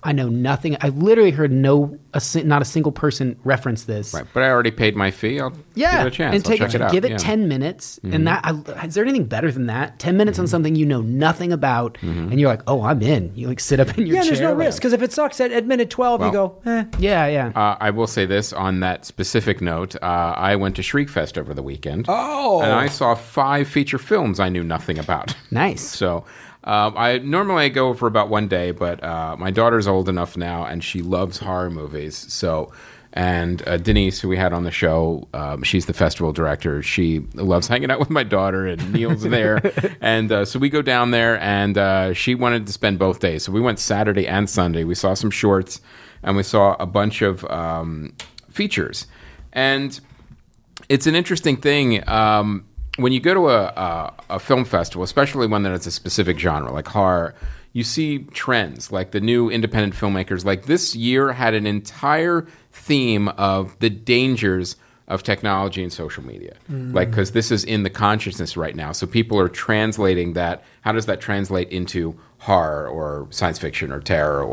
I know nothing. I've literally heard not a single person reference this. Right, but I already paid my fee. I'll give it a chance. And I'll check it out. Give it 10 minutes. And is there anything better than that? 10 minutes on something you know nothing about, and you're like, oh, I'm in. You like sit up in your chair. Yeah, there's no risk, because if it sucks at minute 12, you go, eh. Yeah. I will say this on that specific note. I went to Shriekfest over the weekend. Oh. And I saw 5 feature films I knew nothing about. Nice. So I normally go for about one day, but my daughter's old enough now, and she loves horror movies. So, and Denise, who we had on the show, she's the festival director. She loves hanging out with my daughter, and Neil's there. And so we go down there, and she wanted to spend both days. So we went Saturday and Sunday. We saw some shorts, and we saw a bunch of features. And it's an interesting thing. When you go to a film festival, especially one that has a specific genre like horror, you see trends like the new independent filmmakers. Like this year had an entire theme of the dangers of technology and social media. Like, because this is in the consciousness right now. So people are translating that. How does that translate into horror or science fiction or terror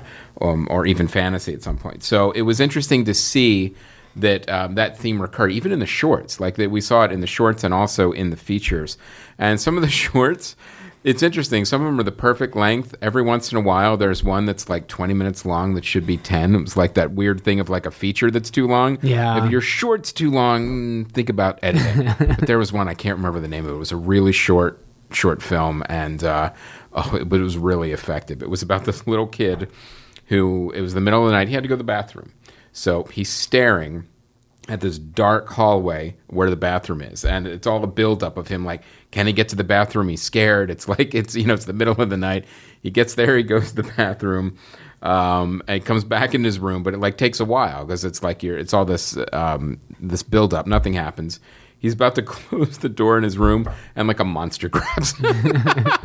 or even fantasy at some point? So it was interesting to see that that theme recurred, even in the shorts. Like that, we saw it in the shorts and also in the features. And some of the shorts, it's interesting. Some of them are the perfect length. Every once in a while, there's one that's like 20 minutes long that should be 10. It was like that weird thing of like a feature that's too long. Yeah. If your short's too long, think about editing. But there was one, I can't remember the name of it. It was a really short film, and but it was really effective. It was about this little kid who, it was the middle of the night. He had to go to the bathroom. So he's staring at this dark hallway where the bathroom is, and it's all the buildup of him like, can he get to the bathroom? He's scared. It's like it's the middle of the night. He gets there, he goes to the bathroom, and he comes back in his room, but it like takes a while because it's like it's all this this buildup. Nothing happens. He's about to close the door in his room, and like a monster grabs him.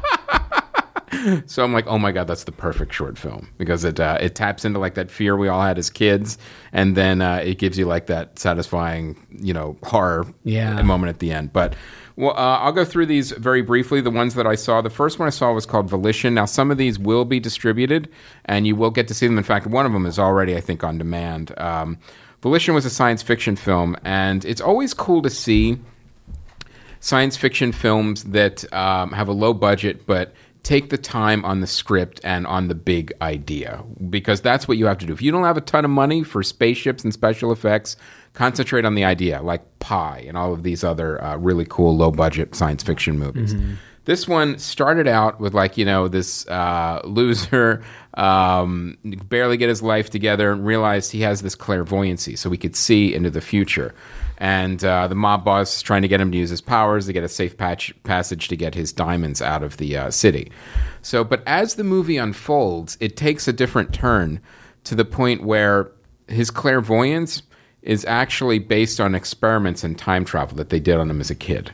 So I'm like, oh my God, that's the perfect short film, because it taps into like that fear we all had as kids, and then it gives you like that satisfying, horror moment at the end. But I'll go through these very briefly. The ones that I saw, the first one I saw was called Volition. Now, some of these will be distributed, and you will get to see them. In fact, one of them is already, I think, on demand. Volition was a science fiction film, and it's always cool to see science fiction films that have a low budget, but take the time on the script and on the big idea, because that's what you have to do. If you don't have a ton of money for spaceships and special effects, concentrate on the idea, like Pi and all of these other really cool low-budget science fiction movies. Mm-hmm. This one started out with this loser barely get his life together and realized he has this clairvoyancy, so he could see into the future. And the mob boss is trying to get him to use his powers to get a safe passage to get his diamonds out of the city. But as the movie unfolds, it takes a different turn to the point where his clairvoyance is actually based on experiments in time travel that they did on him as a kid.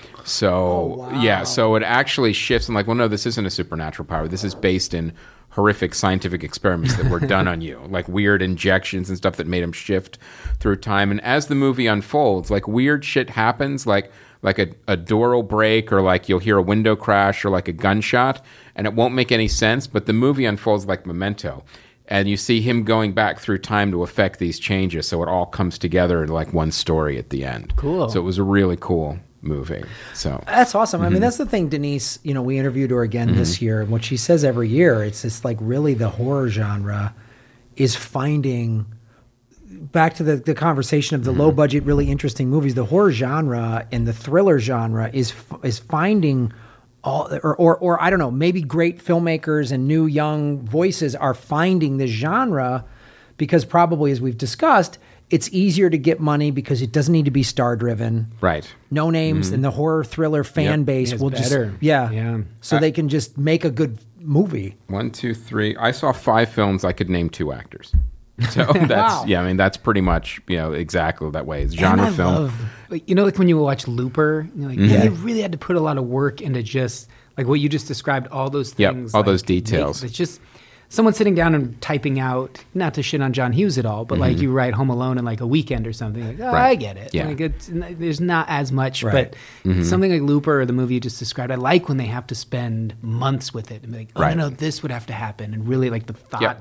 So it actually shifts and like, well, no, this isn't a supernatural power. This is based in horrific scientific experiments that were done on you, like weird injections and stuff that made him shift through time. And as the movie unfolds, like weird shit happens, like a door will break, or like you'll hear a window crash, or like a gunshot, and it won't make any sense, but the movie unfolds like Memento. And you see him going back through time to affect these changes, so it all comes together in like one story at the end. Cool. So it was a really cool movie. So that's awesome. I mean, that's the thing, Denise, we interviewed her again this year, and what she says every year, it's just like really the horror genre is finding, back to the conversation of the low budget, really interesting movies, the horror genre and the thriller genre is finding all, or I don't know, maybe great filmmakers and new young voices are finding this genre because probably, as we've discussed, it's easier to get money because it doesn't need to be star-driven. Right. No names, and the horror thriller fan base will better. So they can just make a good movie. 1, 2, 3. I saw 5 films. I could name 2 actors. So that's I mean, that's pretty much exactly that way. It's genre film. Love, like when you watch Looper, they really had to put a lot of work into just like what you just described. All those things, all those details. It's just someone sitting down and typing out, not to shit on John Hughes at all, but like you write Home Alone in like a weekend or something. Like, I get it. Yeah. Like there's not as much, but something like Looper or the movie you just described, I like when they have to spend months with it and be like, no, this would have to happen, and really like the thought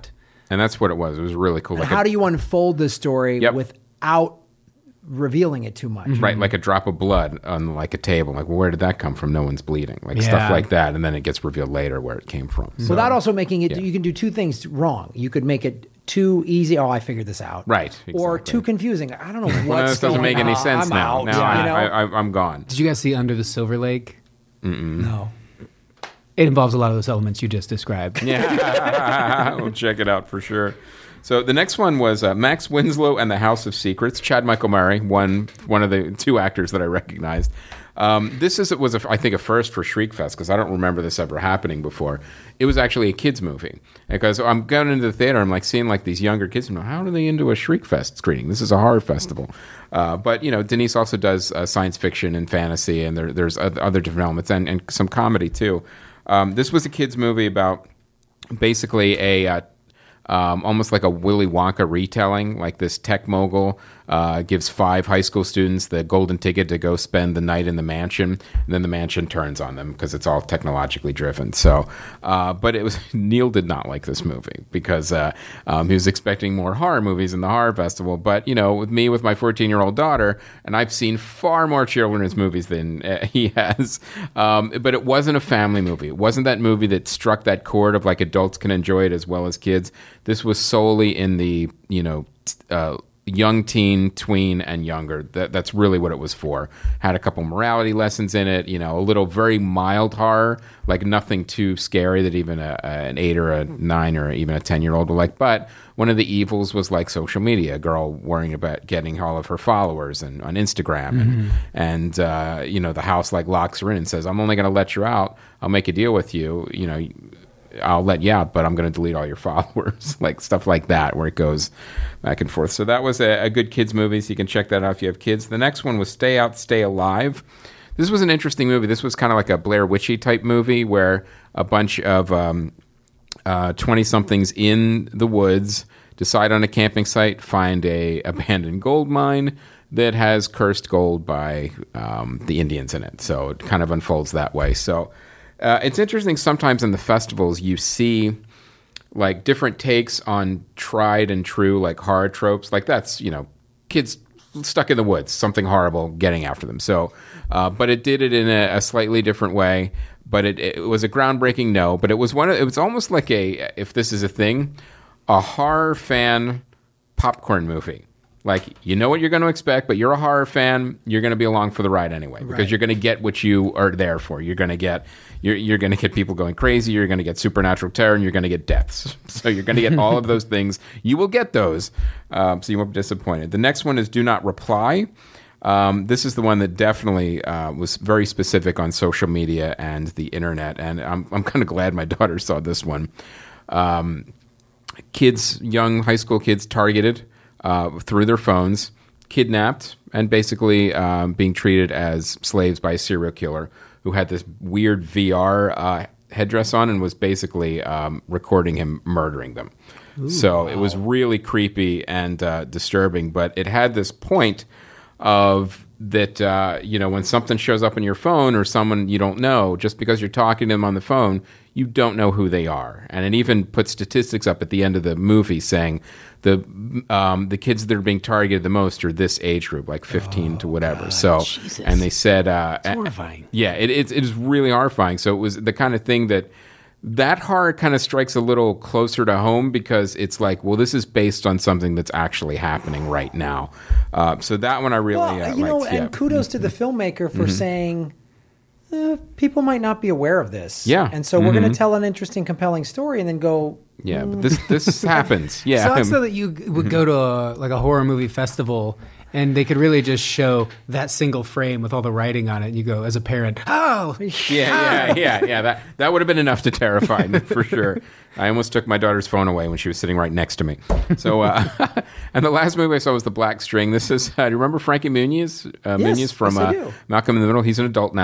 And that's what it was. It was really cool. How do you unfold the story without revealing it too much? Right, like a drop of blood on like a table. Like, well, where did that come from? No one's bleeding. Like stuff like that. And then it gets revealed later where it came from. So, without also making it, you can do two things wrong. You could make it too easy. Oh, I figured this out. Right. Exactly. Or too confusing. I don't know what's well, this doesn't make any sense I'm now. out, Now I'm gone. Did you guys see Under the Silver Lake? No. It involves a lot of those elements you just described. Yeah, we'll check it out for sure. So the next one was Max Winslow and the House of Secrets. Chad Michael Murray, one of the two actors that I recognized. This was I think a first for Shriekfest because I don't remember this ever happening before. It was actually a kids movie because I'm going into the theater. I'm like seeing like these younger kids. You know, how are they into a Shriekfest screening? This is a horror festival. But you know, Denise also does science fiction and fantasy, and there's other different elements and some comedy too. This was a kids movie about basically a almost like a Willy Wonka retelling. Like this tech mogul gives 5 high school students the golden ticket to go spend the night in the mansion, and then the mansion turns on them because it's all technologically driven. So, but it was Neil did not like this movie because he was expecting more horror movies in the horror festival. But you know, with my 14-year-old daughter, and I've seen far more children's movies than he has. But it wasn't a family movie. It wasn't that movie that struck that chord of like adults can enjoy it as well as kids. This was solely in the young teen, tween, and younger. That's really what it was for. Had a couple morality lessons in it, a little very mild horror, like nothing too scary that even an 8 or a 9 or even a 10-year-old would like. But one of the evils was like social media, a girl worrying about getting all of her followers on Instagram. And the house like locks her in and says, I'm only going to let you out. I'll make a deal with you, I'll let you out, but I'm going to delete all your followers, like stuff like that, where it goes back and forth. So that was a good kids movie, so you can check that out if you have kids. The next one was Stay Out, Stay Alive. This was an interesting movie. This was kind of like a Blair Witchy type movie where a bunch of 20-somethings in the woods decide on a camping site, find a abandoned gold mine that has cursed gold by the Indians in it. So it kind of unfolds that way. So it's interesting sometimes in the festivals you see like different takes on tried and true like horror tropes. Like that's, kids stuck in the woods, something horrible getting after them. So, but it did it in a slightly different way. But it was a groundbreaking no. But it was it was almost like if this is a thing, a horror fan popcorn movie. Like, you know what you're going to expect, but you're a horror fan. You're going to be along for the ride anyway because you're going to get what you are there for. You're going to get people going crazy. You're going to get supernatural terror, and you're going to get deaths. So you're going to get all of those things. You will get those, so you won't be disappointed. The next one is Do Not Reply. This is the one that definitely was very specific on social media and the internet, and I'm kind of glad my daughter saw this one. Kids, young high school kids targeted through their phones, kidnapped, and basically being treated as slaves by a serial killer who had this weird VR headdress on and was basically recording him murdering them. Ooh, so it was really creepy and disturbing, but it had this point of that, when something shows up on your phone or someone you don't know, just because you're talking to them on the phone, you don't know who they are. And it even put statistics up at the end of the movie saying the kids that are being targeted the most are this age group, like 15 to whatever. God, so, Jesus. And they said, it's horrifying. Yeah, it is really horrifying. So it was the kind of thing that horror kind of strikes a little closer to home because it's like, well, this is based on something that's actually happening right now. So that one I really liked. And kudos to the filmmaker for saying, people might not be aware of this. Yeah. And so we're going to tell an interesting, compelling story and then go... Yeah, but this happens. Yeah. So that you would go to a horror movie festival and they could really just show that single frame with all the writing on it. And you go, as a parent, oh! Yeah. That would have been enough to terrify me, for sure. I almost took my daughter's phone away when she was sitting right next to me. So, and the last movie I saw was The Black String. This is, do you remember Frankie Muniz? Yes, Muniz from yes, I do. Malcolm in the Middle. He's an adult now.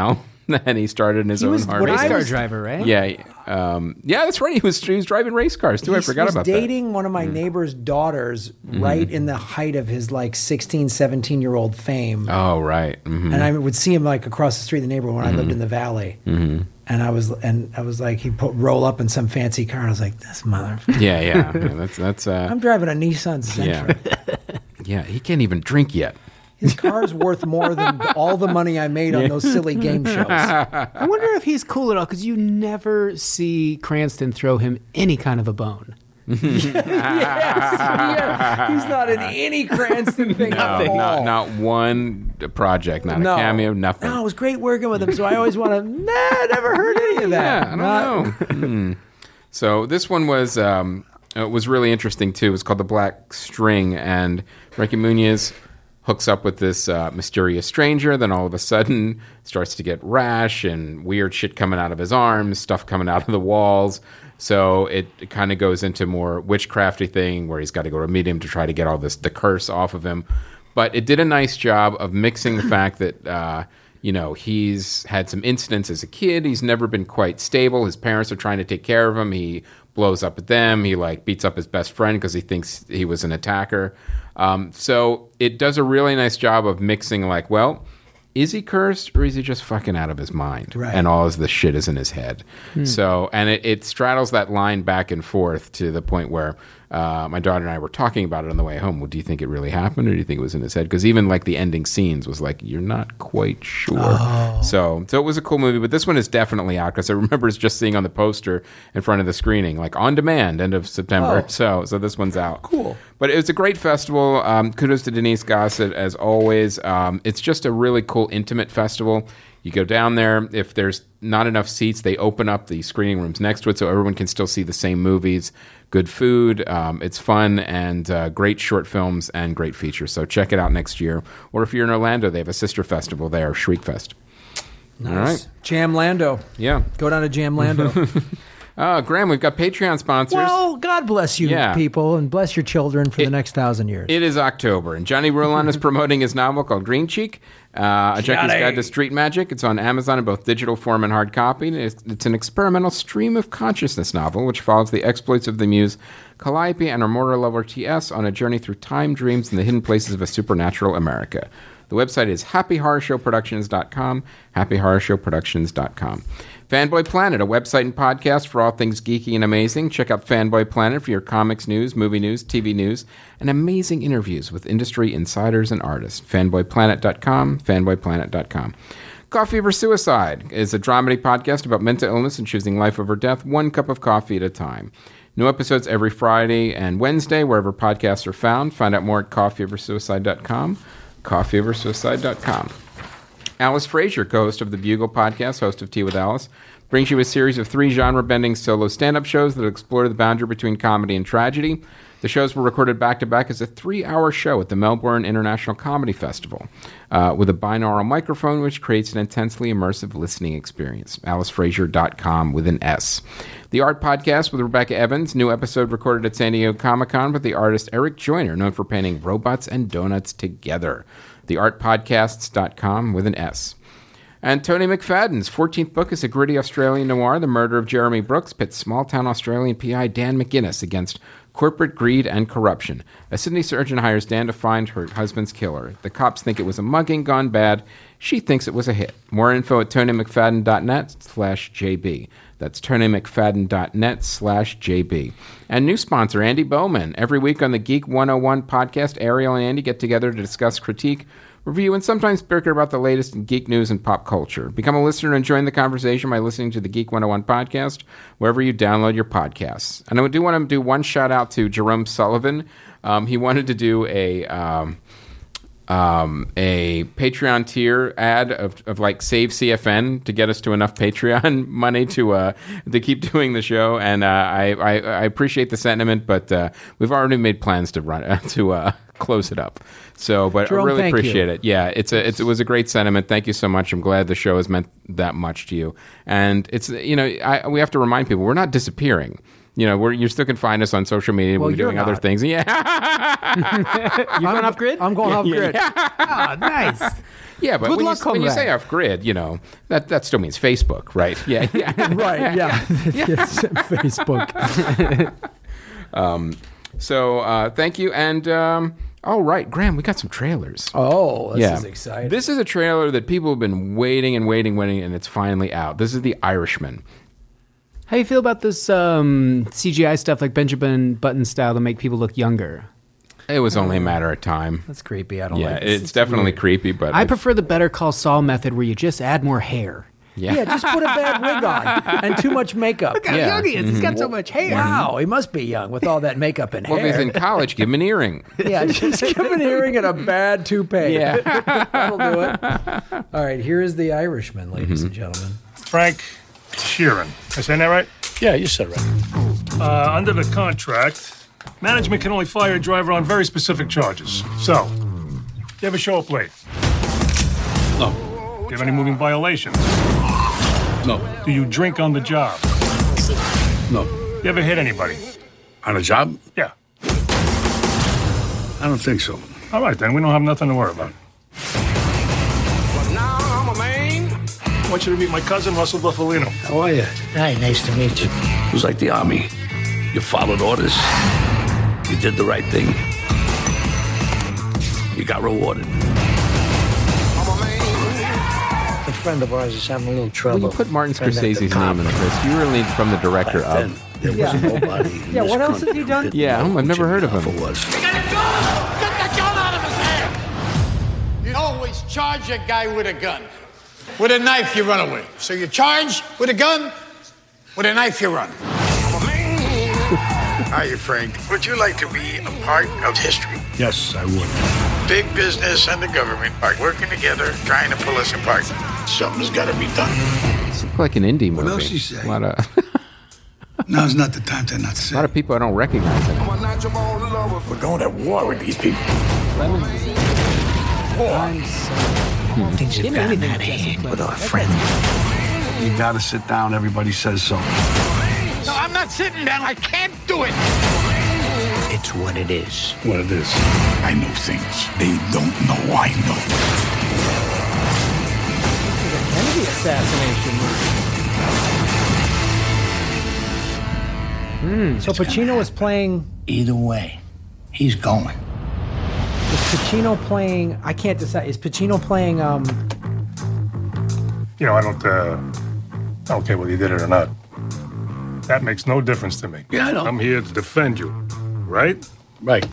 and he started in his own Harley. when I Race car was- driver, right? Yeah, yeah, that's right. He was driving race cars too. I forgot about He was that. dating one of my neighbor's daughters right in the height of his like 16, 17-year-old fame. Oh, right. Mhm. And I would see him like across the street in the neighborhood when I lived in the valley. And I was like, he'd roll up in some fancy car. And I was like, this motherfucker. Yeah. That's. I'm driving a Nissan Sentra. Yeah. He can't even drink yet. His car's worth more than all the money I made on those silly game shows. I wonder if he's cool at all because you never see Cranston throw him any kind of a bone. He's not in any Cranston thing at all. Not one project, not No. a cameo, nothing. No, it was great working with him. So I always want to. Never heard any of that. Yeah, I don't know. So this one was really interesting too. It was called The Black String, and Ricky Munoz hooks up with this mysterious stranger. Then all of a sudden starts to get rash and weird shit coming out of his arms, stuff coming out of the walls. So it kind of goes into more witchcrafty thing where he's got to go to meet him to try to get all the curse off of him. But it did a nice job of mixing the fact that he's had some incidents as a kid. He's never been quite stable. His parents are trying to take care of him. He blows up at them. He beats up his best friend because he thinks he was an attacker. So it does a really nice job of mixing is he cursed or is he just fucking out of his mind? Right. And all of this shit is in his head. So, and it straddles that line back and forth to the point where my daughter and I were talking about it on the way home. Well, do you think it really happened or do you think it was in his head? Because even the ending scenes was you're not quite sure. Oh. So it was a cool movie, but this one is definitely out because I remember just seeing on the poster in front of the screening, on demand, end of September. So this one's out. Cool. But it was a great festival. Kudos to Denise Gossett, as always. It's just a really cool, intimate festival. You go down there. If there's not enough seats, they open up the screening rooms next to it so everyone can still see the same movies. Good food. It's fun and great short films and great features. So check it out next year. Or if you're in Orlando, they have a sister festival there, Shriekfest. Nice. All right. Jam Lando. Yeah. Go down to Jam Lando. Graham, we've got Patreon sponsors. Well, God bless you, Yeah. people, and bless your children for the next 1,000 years. It is October, and Johnny Rulon is promoting his novel called Green Cheek, A Junkie's Guide to Street Magic. It's on Amazon in both digital form and hard copy. It's an experimental stream of consciousness novel which follows the exploits of the muse Calliope and her mortal lover T.S. on a journey through time, dreams, and the hidden places of a supernatural America. The website is happyhorrorshowproductions.com, happyhorrorshowproductions.com. Fanboy Planet, a website and podcast for all things geeky and amazing. Check out Fanboy Planet for your comics news, movie news, TV news, and amazing interviews with industry insiders and artists. Fanboyplanet.com, fanboyplanet.com. Coffee Over Suicide is a dramedy podcast about mental illness and choosing life over death, one cup of coffee at a time. New episodes every Friday and Wednesday, wherever podcasts are found. Find out more at coffeeoversuicide.com, coffeeoversuicide.com. Alice Frazier, co-host of the Bugle podcast, host of Tea with Alice, brings you a series of 3 genre-bending solo stand-up shows that explore the boundary between comedy and tragedy. The shows were recorded back-to-back as a 3-hour show at the Melbourne International Comedy Festival with a binaural microphone, which creates an intensely immersive listening experience. AliceFrazier.com with an S. The Art Podcast with Rebecca Evans, new episode recorded at San Diego Comic-Con with the artist Eric Joyner, known for painting robots and donuts together. TheArtPodcasts.com with an S. And Tony McFadden's 14th book is a gritty Australian noir. The murder of Jeremy Brooks pits small-town Australian PI Dan McGuinness against corporate greed and corruption. A Sydney surgeon hires Dan to find her husband's killer. The cops think it was a mugging gone bad. She thinks it was a hit. More info at TonyMcFadden.net/JB. That's TonyMcFadden.net/JB. And new sponsor, Andy Bowman. Every week on the Geek 101 podcast, Ariel and Andy get together to discuss, critique, review, and sometimes bicker about the latest in geek news and pop culture. Become a listener and join the conversation by listening to the Geek 101 podcast, wherever you download your podcasts. And I do want to do one shout out to Jerome Sullivan. He wanted to do a Patreon tier ad of like Save CFN to get us to enough Patreon money to keep doing the show, and I appreciate the sentiment, but we've already made plans to run to close it up. So, but Jerome, I really thank appreciate you. it. Yeah, it was a great sentiment. Thank you so much. I'm glad the show has meant that much to you. And it's we have to remind people we're not disappearing. you still can find us on social media. Well, we're doing you're other not. things. Yeah. You going off grid? I'm going off grid. Oh, nice. Yeah, but Good when, luck you, when on you that. say off grid, that still means Facebook, right? Yeah. Right, yeah. Yes, Facebook. So thank you. And all right, Graham, we got some trailers. Oh, this is exciting. This is a trailer that people have been waiting, and it's finally out. This is The Irishman. How do you feel about this CGI stuff like Benjamin Button style to make people look younger? It was only a matter of time. That's creepy. I don't Yeah, like this. it's definitely creepy, but I prefer the Better Call Saul method where you just add more hair. Yeah, just put a bad wig on and too much makeup. Look how young he is. He's got so much hair. Wow, he must be young with all that makeup and Well, if he's hair. in college, give him an earring. Yeah, just give him an earring and a bad toupee. Yeah. That'll do it. All right, here is The Irishman, ladies and gentlemen. Frank Sheeran. Am I saying that right? Yeah, you said it right. Under the contract, management can only fire a driver on very specific charges. So, you ever show up late? No. Do you have any moving violations? No. Do you drink on the job? No. You ever hit anybody? On a job? Yeah. I don't think so. All right, then. We don't have nothing to worry about. I want you to meet my cousin, Russell Buffalino. How are you? Hi, nice to meet you. It was like the army. You followed orders. You did the right thing. You got rewarded. A friend of ours is having a little Well, trouble. you put Martin Friend at the Scorsese's name in this. You really from the director Back then, of. there was nobody. in Yeah, this what else has country he done? who didn't Yeah, know I've never who heard of Jimmy him. Hoffa was. Get the gun out of his hand! You always charge a guy with a gun. With a knife, you run away. So you charge with a gun, with a knife, you run. Hiya, Frank. Would you like to be a part of history? Yes, I would. Big business and the government are working together, trying to pull us apart. Something's got to be done. It's like an indie movie. What else you say? A lot of Now's not the time to not a say. lot of people I don't recognize in it. We're going to war with these people. Things have gotten out of hand with our friend. You gotta sit down. Everybody says so. No, I'm not sitting down. I can't do it. It's what it is. What it is. I know things they don't know I know. Kennedy assassination movie. So Pacino was playing. Either way, he's going. Is Pacino playing? I can't decide. Is Pacino playing? I don't care whether you did it or not. That makes no difference to me. Yeah, I know. I'm here to defend you, right? Right.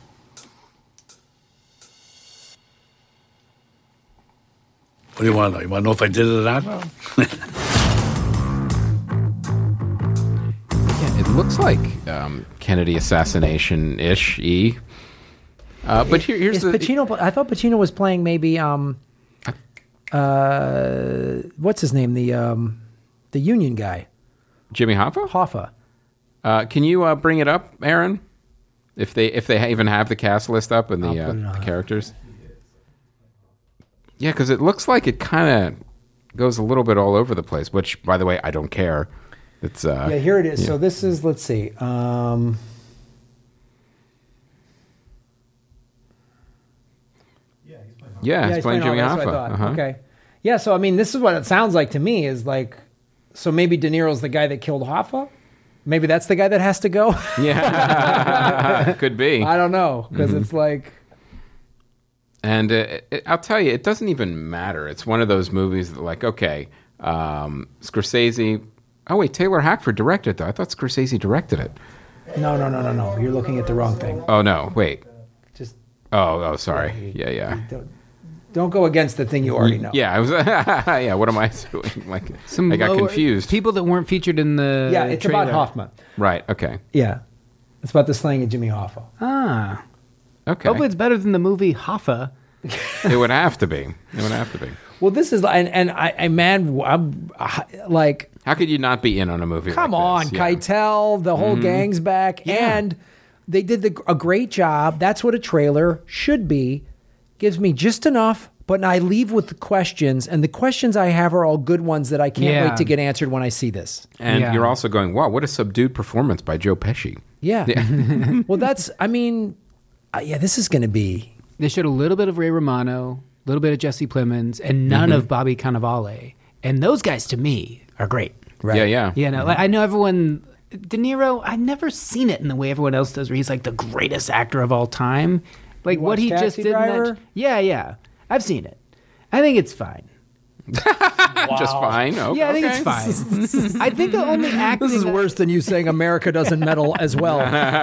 What do you want to know? You want to know if I did it or not? Yeah, it looks like Kennedy assassination-ish. But here's Is the Pacino? I thought Pacino was playing maybe. What's his name? The Union guy, Jimmy Hoffa. Hoffa. Can you bring it up, Aaron? If they even have the cast list up and I'll put it the on. characters. Yeah, because it looks like it kind of goes a little bit all over the place. Which, by the way, I don't care. It's Yeah, here it is. yeah. So this is. Let's see. Yeah, he's playing Jimmy that's what I Hoffa. thought. Uh-huh. Okay. Yeah, so I mean, this is what it sounds like to me. Is like, so maybe De Niro's the guy that killed Hoffa. Maybe that's the guy that has to go. Yeah, could be. I don't know because Mm-hmm. it's like. And I'll tell you, it doesn't even matter. It's one of those movies that, like, okay, Scorsese. Oh wait, Taylor Hackford directed though. I thought Scorsese directed it. No. You're looking at the wrong thing. Oh no, wait. Just Oh, sorry. Yeah. don't go against the thing you already know. Yeah, I was. Yeah, what am I doing? Like, I got confused. People that weren't featured in the Yeah, it's trailer. about Hoffman. Right. Okay. Yeah, it's about the slaying of Jimmy Hoffa. Ah. Okay. Hopefully it's better than the movie Hoffa. It would have to be. Well, this is I'm like, How could you not be in on a movie? come like on, this? Yeah. Keitel, the whole gang's back, and they did a great job. That's what a trailer should be. Gives me just enough But I leave with the questions, and the questions I have are all good ones that I can't wait to get answered when I see this. And you're also going, wow, what a subdued performance by Joe Pesci. Yeah. Well, this is going to be... They showed a little bit of Ray Romano, a little bit of Jesse Plemons, and none of Bobby Cannavale. And those guys, to me, are great. Right. Yeah. You know, like, I know everyone... De Niro, I've never seen it in the way everyone else does, where he's like the greatest actor of all time. Like what he just did in that... Yeah. I've seen it. I think it's fine. Just fine? Okay. Yeah, I think it's fine. I think the only acting... This is worse than you saying America doesn't meddle as well.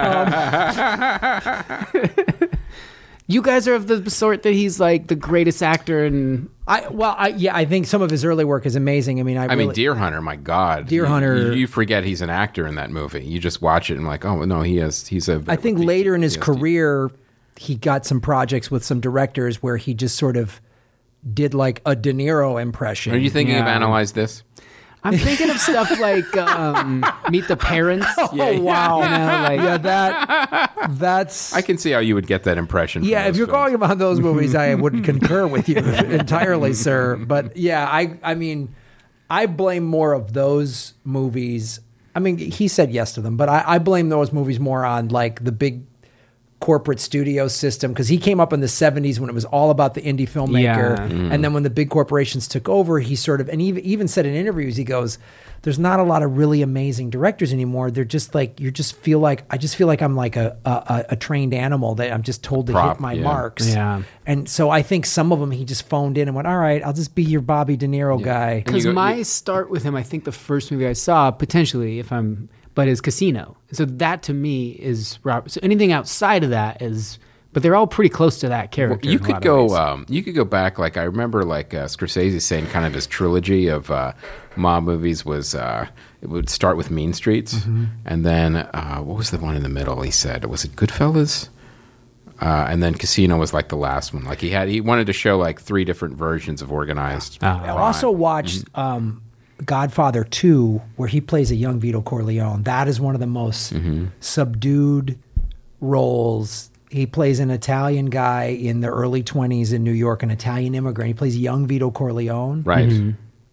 You guys are of the sort that he's like the greatest actor, and I think some of his early work is amazing. I mean, Deer Hunter, my God, Deer Hunter. You forget he's an actor in that movie. You just watch it and like, oh no, he's a. I think later in his career, he got some projects with some directors where he just sort of did like a De Niro impression. Are you thinking of Analyze This? I'm thinking of stuff like Meet the Parents. Oh, wow. You know, that's... I can see how you would get that impression. Yeah, if you're going about those movies, I would concur with you entirely, sir. But yeah, I mean, I blame more of those movies. I mean, he said yes to them, but I blame those movies more on like the big corporate studio system, because he came up in the 70s when it was all about the indie filmmaker. And then when the big corporations took over, he sort of, and he even said in interviews, he goes, there's not a lot of really amazing directors anymore. They're just like, I just feel like I'm like a trained animal that I'm just told to hit my marks. Yeah. And so I think some of them he just phoned in and went, all right, I'll just be your Bobby De Niro guy. Because my start with him, I think the first movie I saw, potentially, but is Casino. So that to me is Robert. So anything outside of that is, but they're all pretty close to that character. Well, you could go back. Like I remember, like Scorsese saying, kind of his trilogy of mob movies was it would start with Mean Streets, and then what was the one in the middle? He said, was it Goodfellas? And then Casino was like the last one. Like he wanted to show like 3 different versions of organized. I also watched Godfather 2, where he plays a young Vito Corleone. That is one of the most subdued roles. He plays an Italian guy in the early 20s in New York, an Italian immigrant. He plays young Vito Corleone. Right.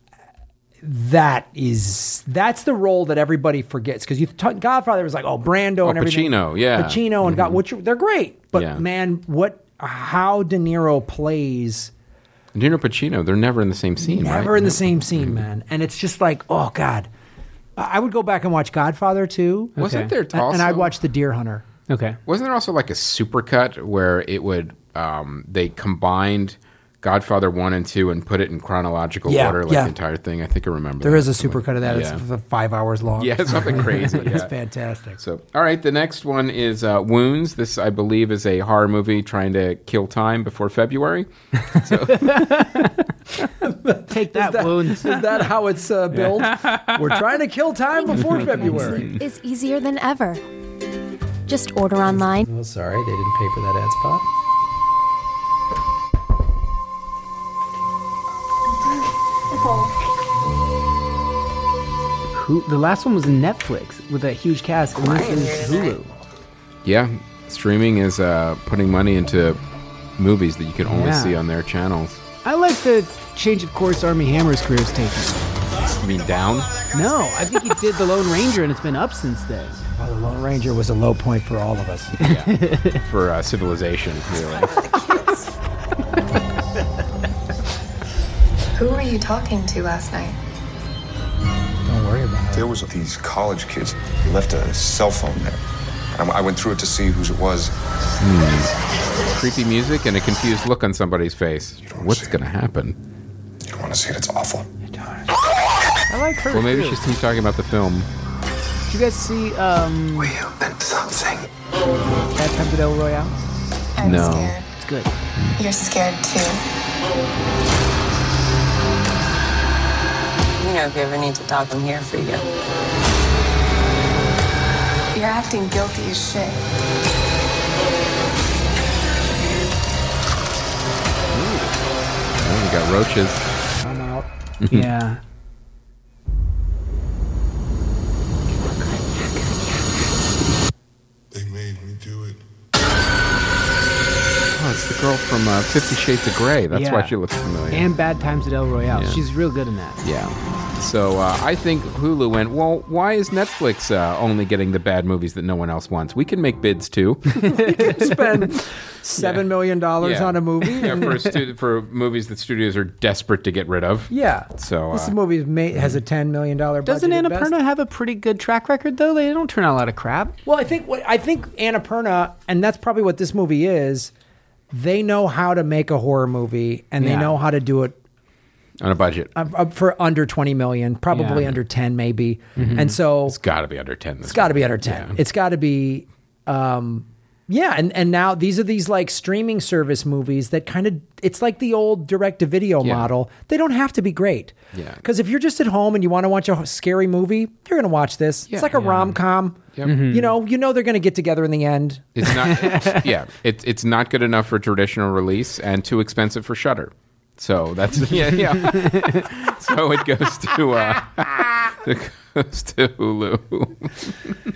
That's the role that everybody forgets, because Godfather was like, Brando and everything. Pacino and God, which they're great, but man, how De Niro plays. De Niro, Pacino, they're never in the same scene, right? Never in the same scene, man. And it's just like, oh, God. I would go back and watch Godfather, too. Wasn't there also... And I'd watch The Deer Hunter. Okay. Wasn't there also like a supercut where it would... they combined Godfather 1 and 2 and put it in chronological order, like the entire thing? I think I remember There is a supercut of that. It's 5 hours long. Yeah, it's something crazy. It's fantastic. So, all right, the next one is Wounds. This, I believe, is a horror movie trying to kill time before February. So. Take that, Wounds. Is that how it's billed? We're trying to kill time before February. It's easier than ever. Just order online. Oh, sorry, they didn't pay for that ad spot. The last one was Netflix with a huge cast, and this is Hulu. Yeah, streaming is putting money into movies that you can only see on their channels. I like the change of course Armie Hammer's career is taking. You mean down? No, I think he did The Lone Ranger, and it's been up since then. Oh, The Lone Ranger was a low point for all of us. Yeah. For civilization, really. Who were you talking to last night? Don't worry about it. There was these college kids. They left a cell phone there. I went through it to see whose it was. Creepy music and a confused look on somebody's face. What's going to happen? You don't want to see it. It's awful. I like her. Well, maybe too. she's talking about the film. Did you guys see We have been something. Bad Times at El Royale? I'm No. scared. It's good. You're scared too. You know, if you ever need to talk, I'm here for you. You're acting guilty as shit. Oh, we got roaches. I'm out. Yeah. They made me do it. Oh, it's the girl from 50 Shades of Grey. That's why she looks familiar. And Bad Times at El Royale. Yeah. She's real good in that. Yeah. So I think Hulu went, well, why is Netflix only getting the bad movies that no one else wants? We can make bids too. We can spend $7 million on a movie. Yeah, for movies that studios are desperate to get rid of. Yeah. So this movie has a $10 million budget. Doesn't Annapurna have a pretty good track record, though? They don't turn out a lot of crap. Well, I think Annapurna, and that's probably what this movie is, they know how to make a horror movie, and they know how to do it on a budget for under 20 million, probably under 10 maybe. Mm-hmm. And so it's got to be under 10. It's got to be under 10. Yeah. It's got to be and now these are these like streaming service movies that kind of, it's like the old direct to video model. They don't have to be great. Yeah. Because if you're just at home and you want to watch a scary movie, you're going to watch this. It's like a rom-com. Yep. Mm-hmm. You know they're going to get together in the end. It's not it's not good enough for traditional release and too expensive for Shudder. So that's So it goes to Hulu.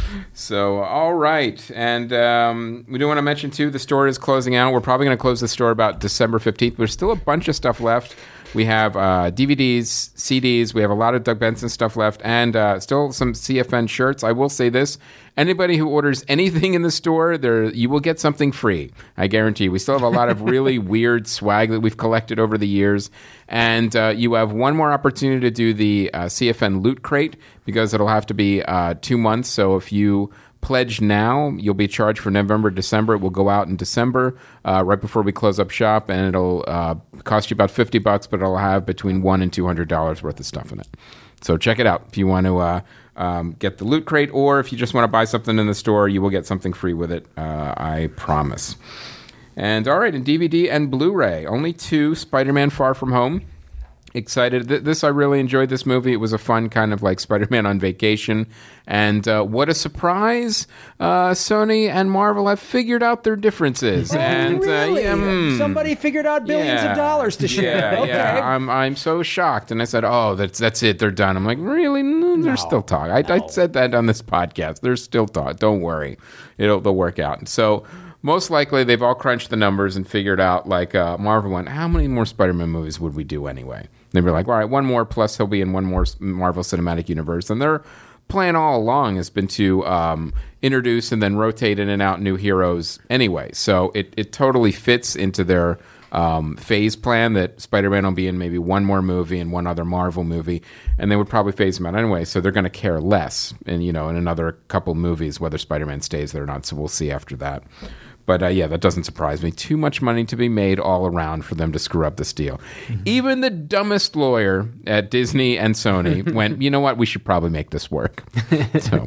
So all right, and we do want to mention too, the store is closing out. We're probably going to close the store about December 15th. There's still a bunch of stuff left. We have DVDs, CDs. We have a lot of Doug Benson stuff left, and still some CFN shirts. I will say this: anybody who orders anything in the store, you will get something free. I guarantee you. We still have a lot of really weird swag that we've collected over the years, and you have one more opportunity to do the CFN Loot Crate because it'll have to be 2 months. So if you pledge now, you'll be charged for November, December. It will go out in December, right before we close up shop, and it'll cost you about $50, but it'll have between $100 and $200 worth of stuff in it. So check it out if you want to get the Loot Crate, or if you just want to buy something in the store, you will get something free with it. I promise. And all right, in DVD and Blu-ray, only 2: Spider-Man: Far From Home. Excited. I really enjoyed this movie. It was a fun kind of like Spider-Man on vacation. And what a surprise. Sony and Marvel have figured out their differences. And really? Somebody figured out billions of dollars to share. Okay. Yeah. I'm so shocked. And I said, oh, that's it. They're done. I'm like, really? No, they're still talking. I said that on this podcast. They're still talking. Don't worry. They'll work out. And so most likely they've all crunched the numbers and figured out, like Marvel went, how many more Spider-Man movies would we do anyway? They were like, all right, one more, plus he'll be in one more Marvel Cinematic Universe. And their plan all along has been to introduce and then rotate in and out new heroes anyway. So it totally fits into their phase plan that Spider-Man will be in maybe one more movie and one other Marvel movie, and they would probably phase him out anyway. So they're going to care less in another couple movies whether Spider-Man stays there or not. So we'll see after that. But that doesn't surprise me. Too much money to be made all around for them to screw up this deal. Mm-hmm. Even the dumbest lawyer at Disney and Sony went, you know what? We should probably make this work. So,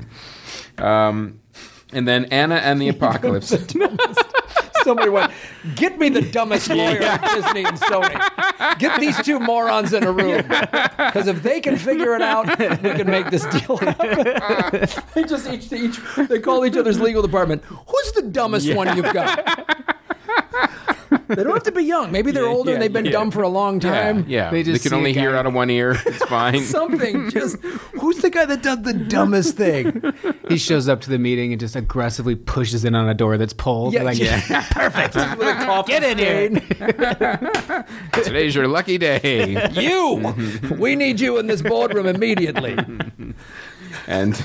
and then Anna and the Apocalypse. Somebody went, get me the dumbest lawyer at Disney and Sony. Get these two morons in a room. Because if they can figure it out, we can make this deal happen. They just they call each other's legal department. Who's the dumbest one you've got? They don't have to be young. Maybe they're older and they've been dumb for a long time. Yeah. They can only hear out of one ear. It's fine. Something. Just who's the guy that does the dumbest thing? He shows up to the meeting and just aggressively pushes in on a door that's pulled. Perfect. Get in here. Today's your lucky day. You. We need you in this boardroom immediately. And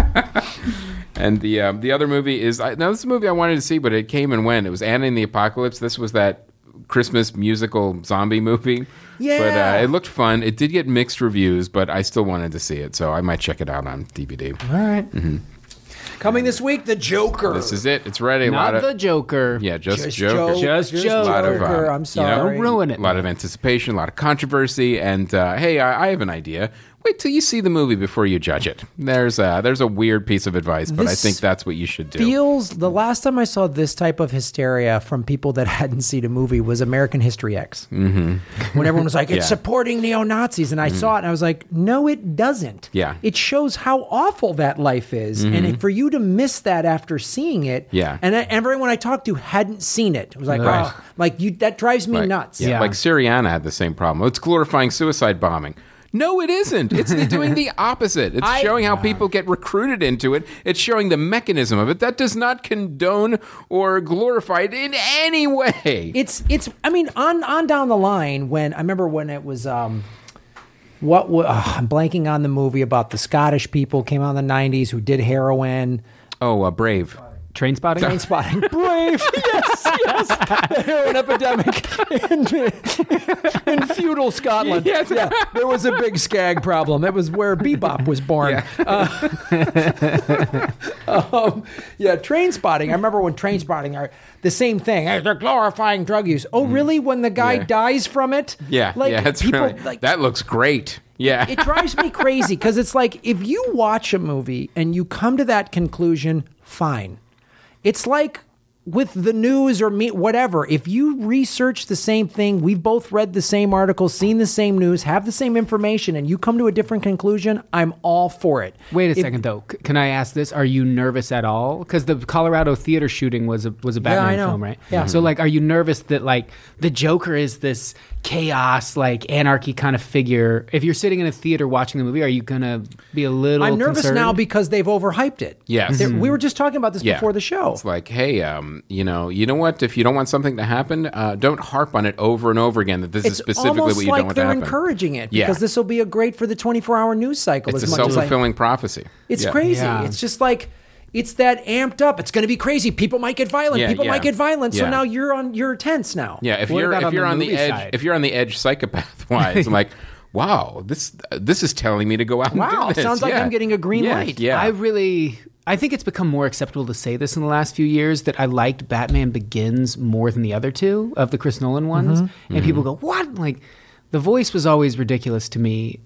the other movie is now this is a movie I wanted to see, but it came and went. It was Anna and the Apocalypse. This was that Christmas musical zombie movie. Yeah, but it looked fun. It did get mixed reviews, but I still wanted to see it, so I might check it out on DVD. All right. Mm-hmm. Coming this week, The Joker. This is it. It's ready. Not The Joker. Yeah, just Joker. Just Joker. A lot of, I'm sorry. Don't ruin it. A lot of anticipation, a lot of controversy, and hey, I have an idea. Wait till you see the movie before you judge it. There's a weird piece of advice, but I think that's what you should do. The last time I saw this type of hysteria from people that hadn't seen a movie was American History X. Mm-hmm. When everyone was like, it's supporting neo-Nazis, and I saw it and I was like, no, it doesn't. Yeah. It shows how awful that life is, and for you to miss that after seeing it, and everyone I talked to hadn't seen it. It was like, that drives me nuts. Yeah. Like Syriana had the same problem. It's glorifying suicide bombing. No, it isn't. It's doing the opposite. It's showing how people get recruited into it. It's showing the mechanism of it. That does not condone or glorify it in any way. It's. I mean, on down the line, when I remember when it was. I'm blanking on the movie about the Scottish people came out in the 90s who did heroin. Oh, Brave. Trainspotting? Trainspotting. Brave. Yes. The heroin epidemic in feudal Scotland. Yes. Yeah, there was a big skag problem. It was where Bebop was born. Yeah. Trainspotting. I remember when Trainspotting are the same thing. Hey, they're glorifying drug use. Oh, really? When the guy dies from it? Yeah. It's people, really, that looks great. Yeah. It drives me crazy because it's like if you watch a movie and you come to that conclusion, fine. It's like with the news or whatever. If you research the same thing, we've both read the same articles, seen the same news, have the same information, and you come to a different conclusion, I'm all for it. Wait a second, though. Can I ask this? Are you nervous at all? Because the Colorado theater shooting was a Batman film, right? Yeah. So, like, are you nervous that, like, the Joker is this chaos, like, anarchy kind of figure? If you're sitting in a theater watching the movie, are you going to be a little I'm nervous concerned? now because they've overhyped it. Yes. We were just talking about this before the show. It's like, hey, you know what? If you don't want something to happen, don't harp on it over and over again that this is specifically what you don't want to happen. It's almost like they're encouraging it because this will be a great for the 24-hour news cycle. It's a self-fulfilling prophecy. It's crazy. Yeah. It's just like... It's that amped up. It's going to be crazy. People might get violent. People might get violent. So now you're tense now. Yeah, if you're on the edge, if you're on the edge psychopath wise, I'm like, wow, this is telling me to go out and do this. Sounds like I'm getting a green light. Yeah. I think it's become more acceptable to say this in the last few years that I liked Batman Begins more than the other two of the Chris Nolan ones. And people go, what? Like, the voice was always ridiculous to me.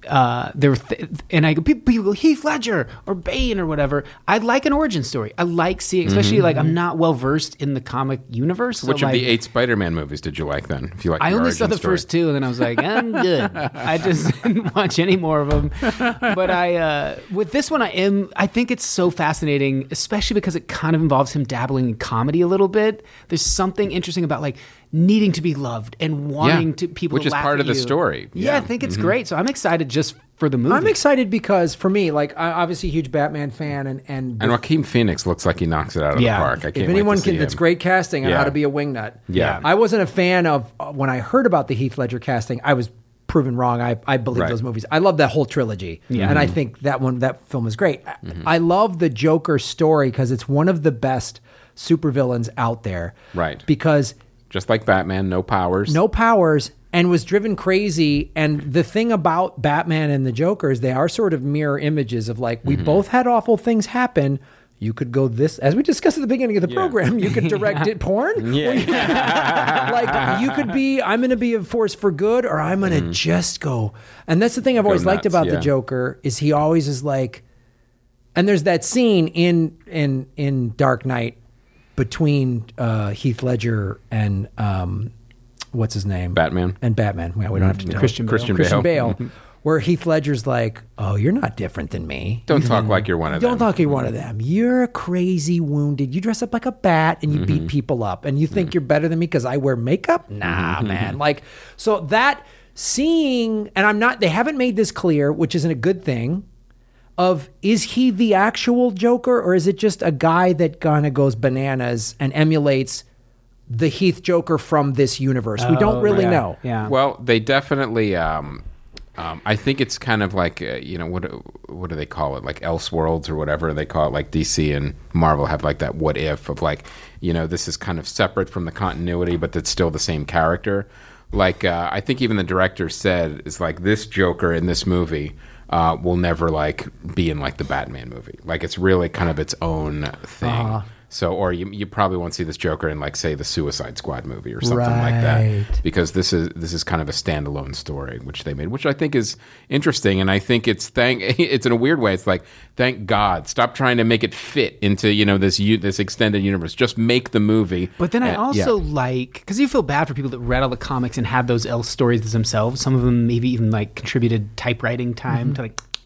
People go, Heath Ledger or Bane or whatever. I like an origin story. I like seeing, especially like I'm not well versed in the comic universe. So which of the 8 Spider-Man movies did you like then? If you like, I only saw the first 2, and then I was like, I'm good. I just didn't watch any more of them. But with this one, I think it's so fascinating, especially because it kind of involves him dabbling in comedy a little bit. There's something interesting about like needing to be loved and wanting people which to is laugh part at of the you. story. Yeah, I think it's great. So I'm excited just for the movie. I'm excited because for me, like, I'm obviously a huge Batman fan, and Joaquin Phoenix looks like he knocks it out of the park. I can't if anyone wait to see him. It's great casting on how to be a wingnut. Yeah. I wasn't a fan of when I heard about the Heath Ledger casting. I was proven wrong. I believe those movies. I love that whole trilogy, and I think that film is great. I love the Joker story because it's one of the best supervillains out there. Right. Because just like Batman, no powers, and was driven crazy. And the thing about Batman and the Joker is they are sort of mirror images of like, we both had awful things happen. You could go this, as we discussed at the beginning of the program, you could direct it porn. Like you could be, I'm going to be a force for good, or I'm going to just go. And that's the thing I've always liked about the Joker is he always is like, and there's that scene in Dark Knight between Heath Ledger and what's his name? Batman. And Batman. Yeah, we don't have to tell. Christian Bale. Where Heath Ledger's like, oh, you're not different than me. Don't talk like you're one of them. Don't talk like you're one of them. You're crazy wounded. You dress up like a bat and you beat people up. And you think you're better than me because I wear makeup? Nah, man. Like, so that seeing, and they haven't made this clear, which isn't a good thing, of is he the actual Joker or is it just a guy that kind of goes bananas and emulates the Heath Joker from this universe? We don't really know. Yeah. Well, they definitely... I think it's kind of like, what do they call it? Like Elseworlds or whatever they call it. Like DC and Marvel have like that what if of like, this is kind of separate from the continuity, but it's still the same character. Like, I think even the director said, is like this Joker in this movie will never like be in like the Batman movie. Like it's really kind of its own thing. So, or you probably won't see this Joker in like, say, the Suicide Squad movie or something like that, because this is kind of a standalone story which they made, which I think is interesting, and I think it's in a weird way. It's like, thank God, stop trying to make it fit into this extended universe. Just make the movie. But then I also like, because you feel bad for people that read all the comics and have those stories themselves. Some of them maybe even like contributed typewriting time to like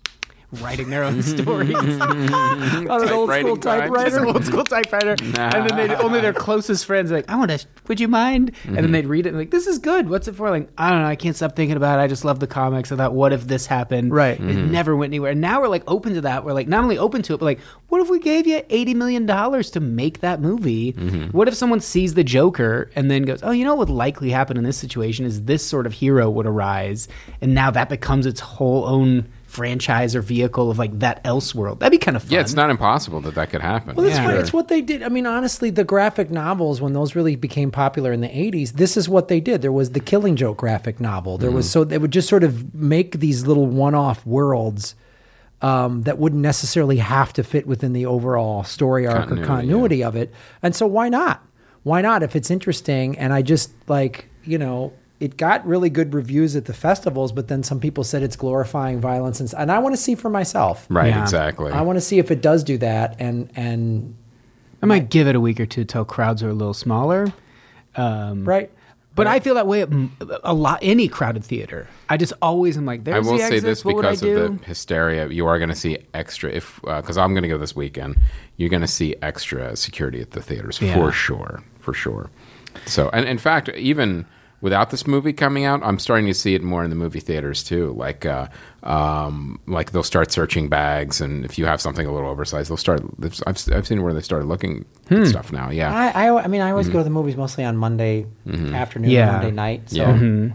writing their own stories. On an old school typewriter. Old school typewriter. And then only their closest friends are like, would you mind? And then they'd read it and like, this is good. What's it for? Like, I don't know. I can't stop thinking about it. I just love the comics. I thought, what if this happened? Right. It never went anywhere. And now we're like open to that. We're like not only open to it, but like, what if we gave you $80 million to make that movie? What if someone sees the Joker and then goes, oh, you know what would likely happen in this situation is this sort of hero would arise. And now that becomes its whole own franchise or vehicle of like that Elseworld. That'd be kind of fun. Yeah, it's not impossible that could happen. Well, that's right. It's what they did. I mean, honestly, the graphic novels, when those really became popular in the 80s, this is what they did. There was the Killing Joke graphic novel. There was, so they would just sort of make these little one-off worlds that wouldn't necessarily have to fit within the overall story arc or continuity of it. And so why not? Why not if it's interesting? And I just like, it got really good reviews at the festivals, but then some people said it's glorifying violence, and I want to see for myself. Right, exactly. I want to see if it does do that, and I might give it a week or two till crowds are a little smaller. Right. But I feel that way at a lot, any crowded theater. I just always am like, there's the exits. I will say this what because would I do? of the hysteria. You are going to see extra, because I'm going to go this weekend, you're going to see extra security at the theaters for sure. So, and in fact, even without this movie coming out, I'm starting to see it more in the movie theaters too. Like they'll start searching bags, and if you have something a little oversized, they'll start. I've seen where they started looking at stuff now. Yeah, I mean, I always go to the movies mostly on Monday afternoon, Monday night. So,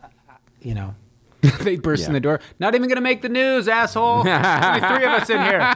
they burst in the door. Not even going to make the news, asshole. Only 3 of us in here.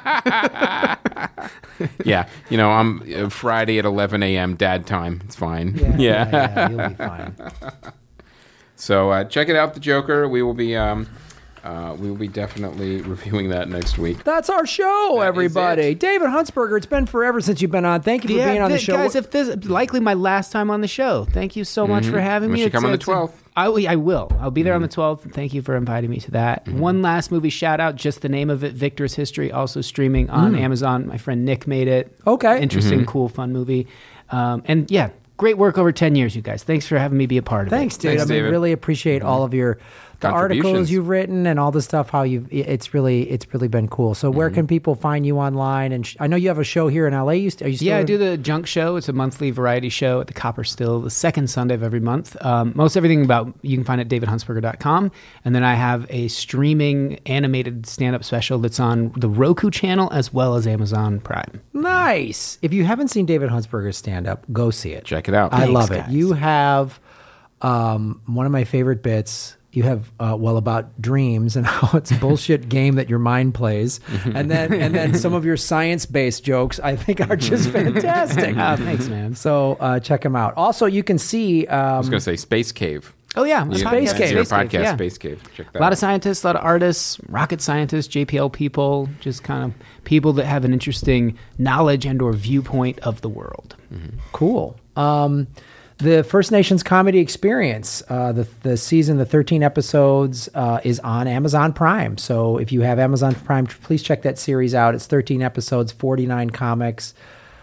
Yeah, I'm Friday at 11 a.m. dad time. It's fine. Yeah, you'll be fine. So check it out, The Joker. We will be definitely reviewing that next week. That's our show, everybody. David Huntsberger, it's been forever since you've been on. Thank you for being on the show. Guys, if this is likely my last time on the show, thank you so much for having me. You come on the 12th. I will. I'll be there on the 12th. Thank you for inviting me to that. One last movie shout out, just the name of it, Victor's History, also streaming on Amazon. My friend Nick made it. Okay. Interesting, cool, fun movie. And yeah, great work over 10 years, you guys. Thanks for having me be a part of it. Thanks, dude. David. Really appreciate all of the articles you've written and all the stuff. It's really been cool. So where can people find you online? And I know you have a show here in LA. Are you still I do the Junk Show. It's a monthly variety show at the Copper Still, the second Sunday of every month. Most everything you can find at davidhuntsberger.com. And then I have a streaming animated stand-up special that's on the Roku channel as well as Amazon Prime. Nice. If you haven't seen David Huntsberger's stand-up, go see it. Check it out. I love it. Guys. You have one of my favorite bits. You have about dreams and how it's a bullshit game that your mind plays, and then some of your science-based jokes I think are just fantastic. Thanks, man. So check them out. Also, you can see. I was going to say Space Cave. Oh yeah, Space Cave. Your podcast, Space Cave. Check that out. A lot of scientists, a lot of artists, rocket scientists, JPL people, just kind of people that have an interesting knowledge and or viewpoint of the world. Cool. The First Nations Comedy Experience, the season, the 13 episodes, is on Amazon Prime. So if you have Amazon Prime, please check that series out. It's 13 episodes, 49 comics,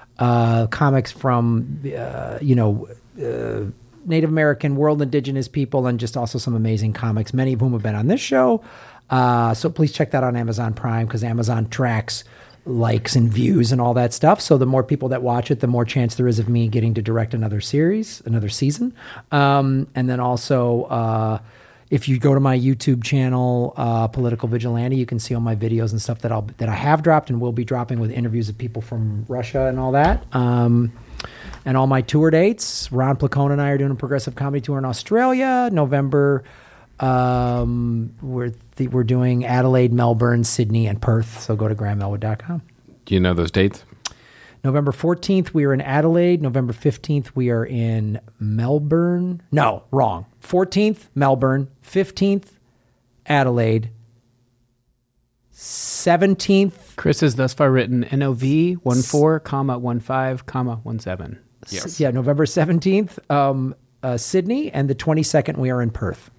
from Native American, world indigenous people, and just also some amazing comics, many of whom have been on this show. So please check that on Amazon Prime, because Amazon tracks likes and views and all that stuff. So the more people that watch it, the more chance there is of me getting to direct another season. And then also, if you go to my YouTube channel, Political Vigilante, you can see all my videos and stuff that I have dropped and will be dropping with interviews of people from Russia and all that. And all my tour dates. Ron Placone and I are doing a progressive comedy tour in Australia, November. We're doing Adelaide, Melbourne, Sydney, and Perth. So go to grahamelwood.com. Do you know those dates? November 14th, we are in Adelaide. November 15th, we are in Melbourne. No, wrong. 14th, Melbourne. 15th, Adelaide. 17th. Chris has thus far written NOV 14, 15, 17. Yes. Yeah, November 17th, Sydney, and the 22nd, we are in Perth.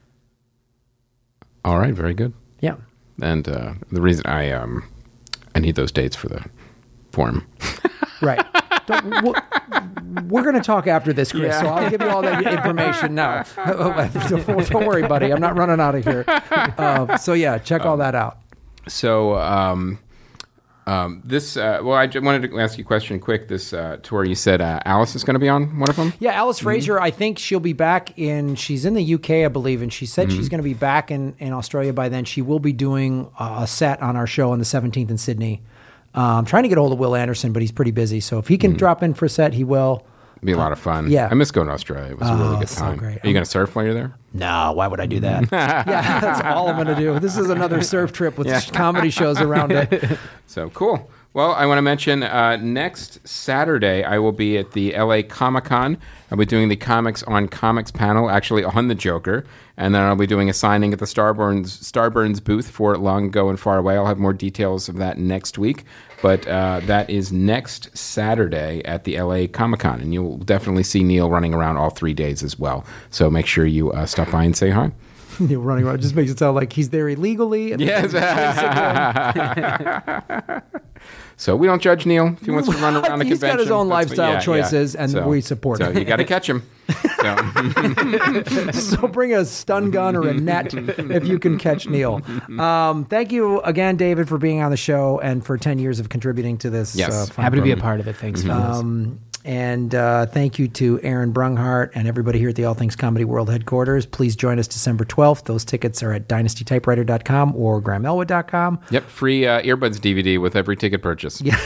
All right, very good. Yeah. And the reason I need those dates for the form. Right. We're going to talk after this, Chris, so I'll give you all that information now. Don't worry, buddy. I'm not running out of here. So, yeah, check all that out. This I just wanted to ask you a question quick. This tour, you said Alice is going to be on one of them? Yeah, Alice Fraser, I think she'll be back she's in the UK, I believe, and she said she's going to be back in Australia by then. She will be doing a set on our show on the 17th in Sydney. I'm trying to get a hold of Will Anderson, but he's pretty busy. So if he can drop in for a set, he will. It'd be a lot of fun. Yeah. I miss going to Australia. It was a really good so time. great. Are you going to surf while you're there? No, why would I do that? Yeah, that's all I'm going to do. This is another surf trip with comedy shows around it. So cool. Well, I want to mention next Saturday I will be at the LA Comic-Con. I'll be doing the Comics on Comics panel, actually on the Joker, and then I'll be doing a signing at the Starburns booth for Long Ago and Far Away. I'll have more details of that next week, but that is next Saturday at the LA Comic-Con, and you'll definitely see Neil running around all 3 days as well. So make sure you stop by and say hi. Neil running around just makes it sound like he's there illegally. Yes. So we don't judge Neil if he wants to run around the convention. He's got his own lifestyle choices, and we support him. So you got to catch him. So bring a stun gun or a net if you can catch Neil. Thank you again, David, for being on the show and for 10 years of contributing to this. Yes. Happy to be a part of it. Thanks for this. And thank you to Aaron Brunghart and everybody here at the All Things Comedy World headquarters. Please join us December 12th. Those tickets are at dynastytypewriter.com or grahamelwood.com. Yep, free earbuds DVD with every ticket purchase. Yeah.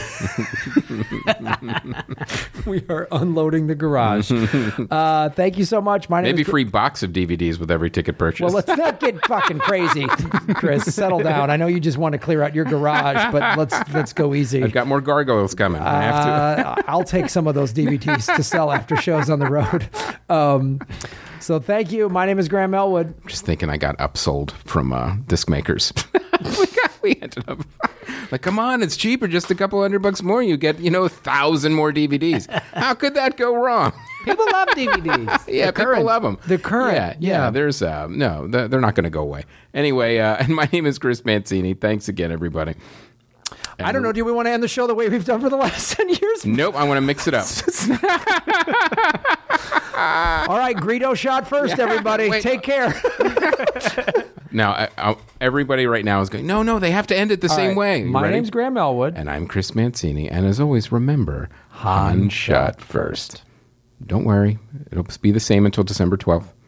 We are unloading the garage. Thank you so much. My name Maybe is free box of DVDs with every ticket purchase. Well, let's not get fucking crazy, Chris. Settle down. I know you just want to clear out your garage, but let's go easy. I've got more gargoyles coming. I have to. I'll take some of those DVDs to sell after shows on the road. So thank you. My name is Graham Elwood. Just thinking I got upsold from disc makers. We ended up like, come on, it's cheaper, just a couple $100 more. You get, 1,000 more DVDs. How could that go wrong? People love DVDs. Yeah, people love them. The current. Yeah. There's they're not going to go away. Anyway, and my name is Chris Mancini. Thanks again, everybody. And I don't know. Do we want to end the show the way we've done for the last 10 years? Nope. I want to mix it up. All right. Greedo shot first, everybody. Take care. Now, everybody right now is going, no, they have to end it the same way. My name's Graham Elwood. And I'm Chris Mancini. And as always, remember, Han shot first. Don't worry. It'll be the same until December 12th.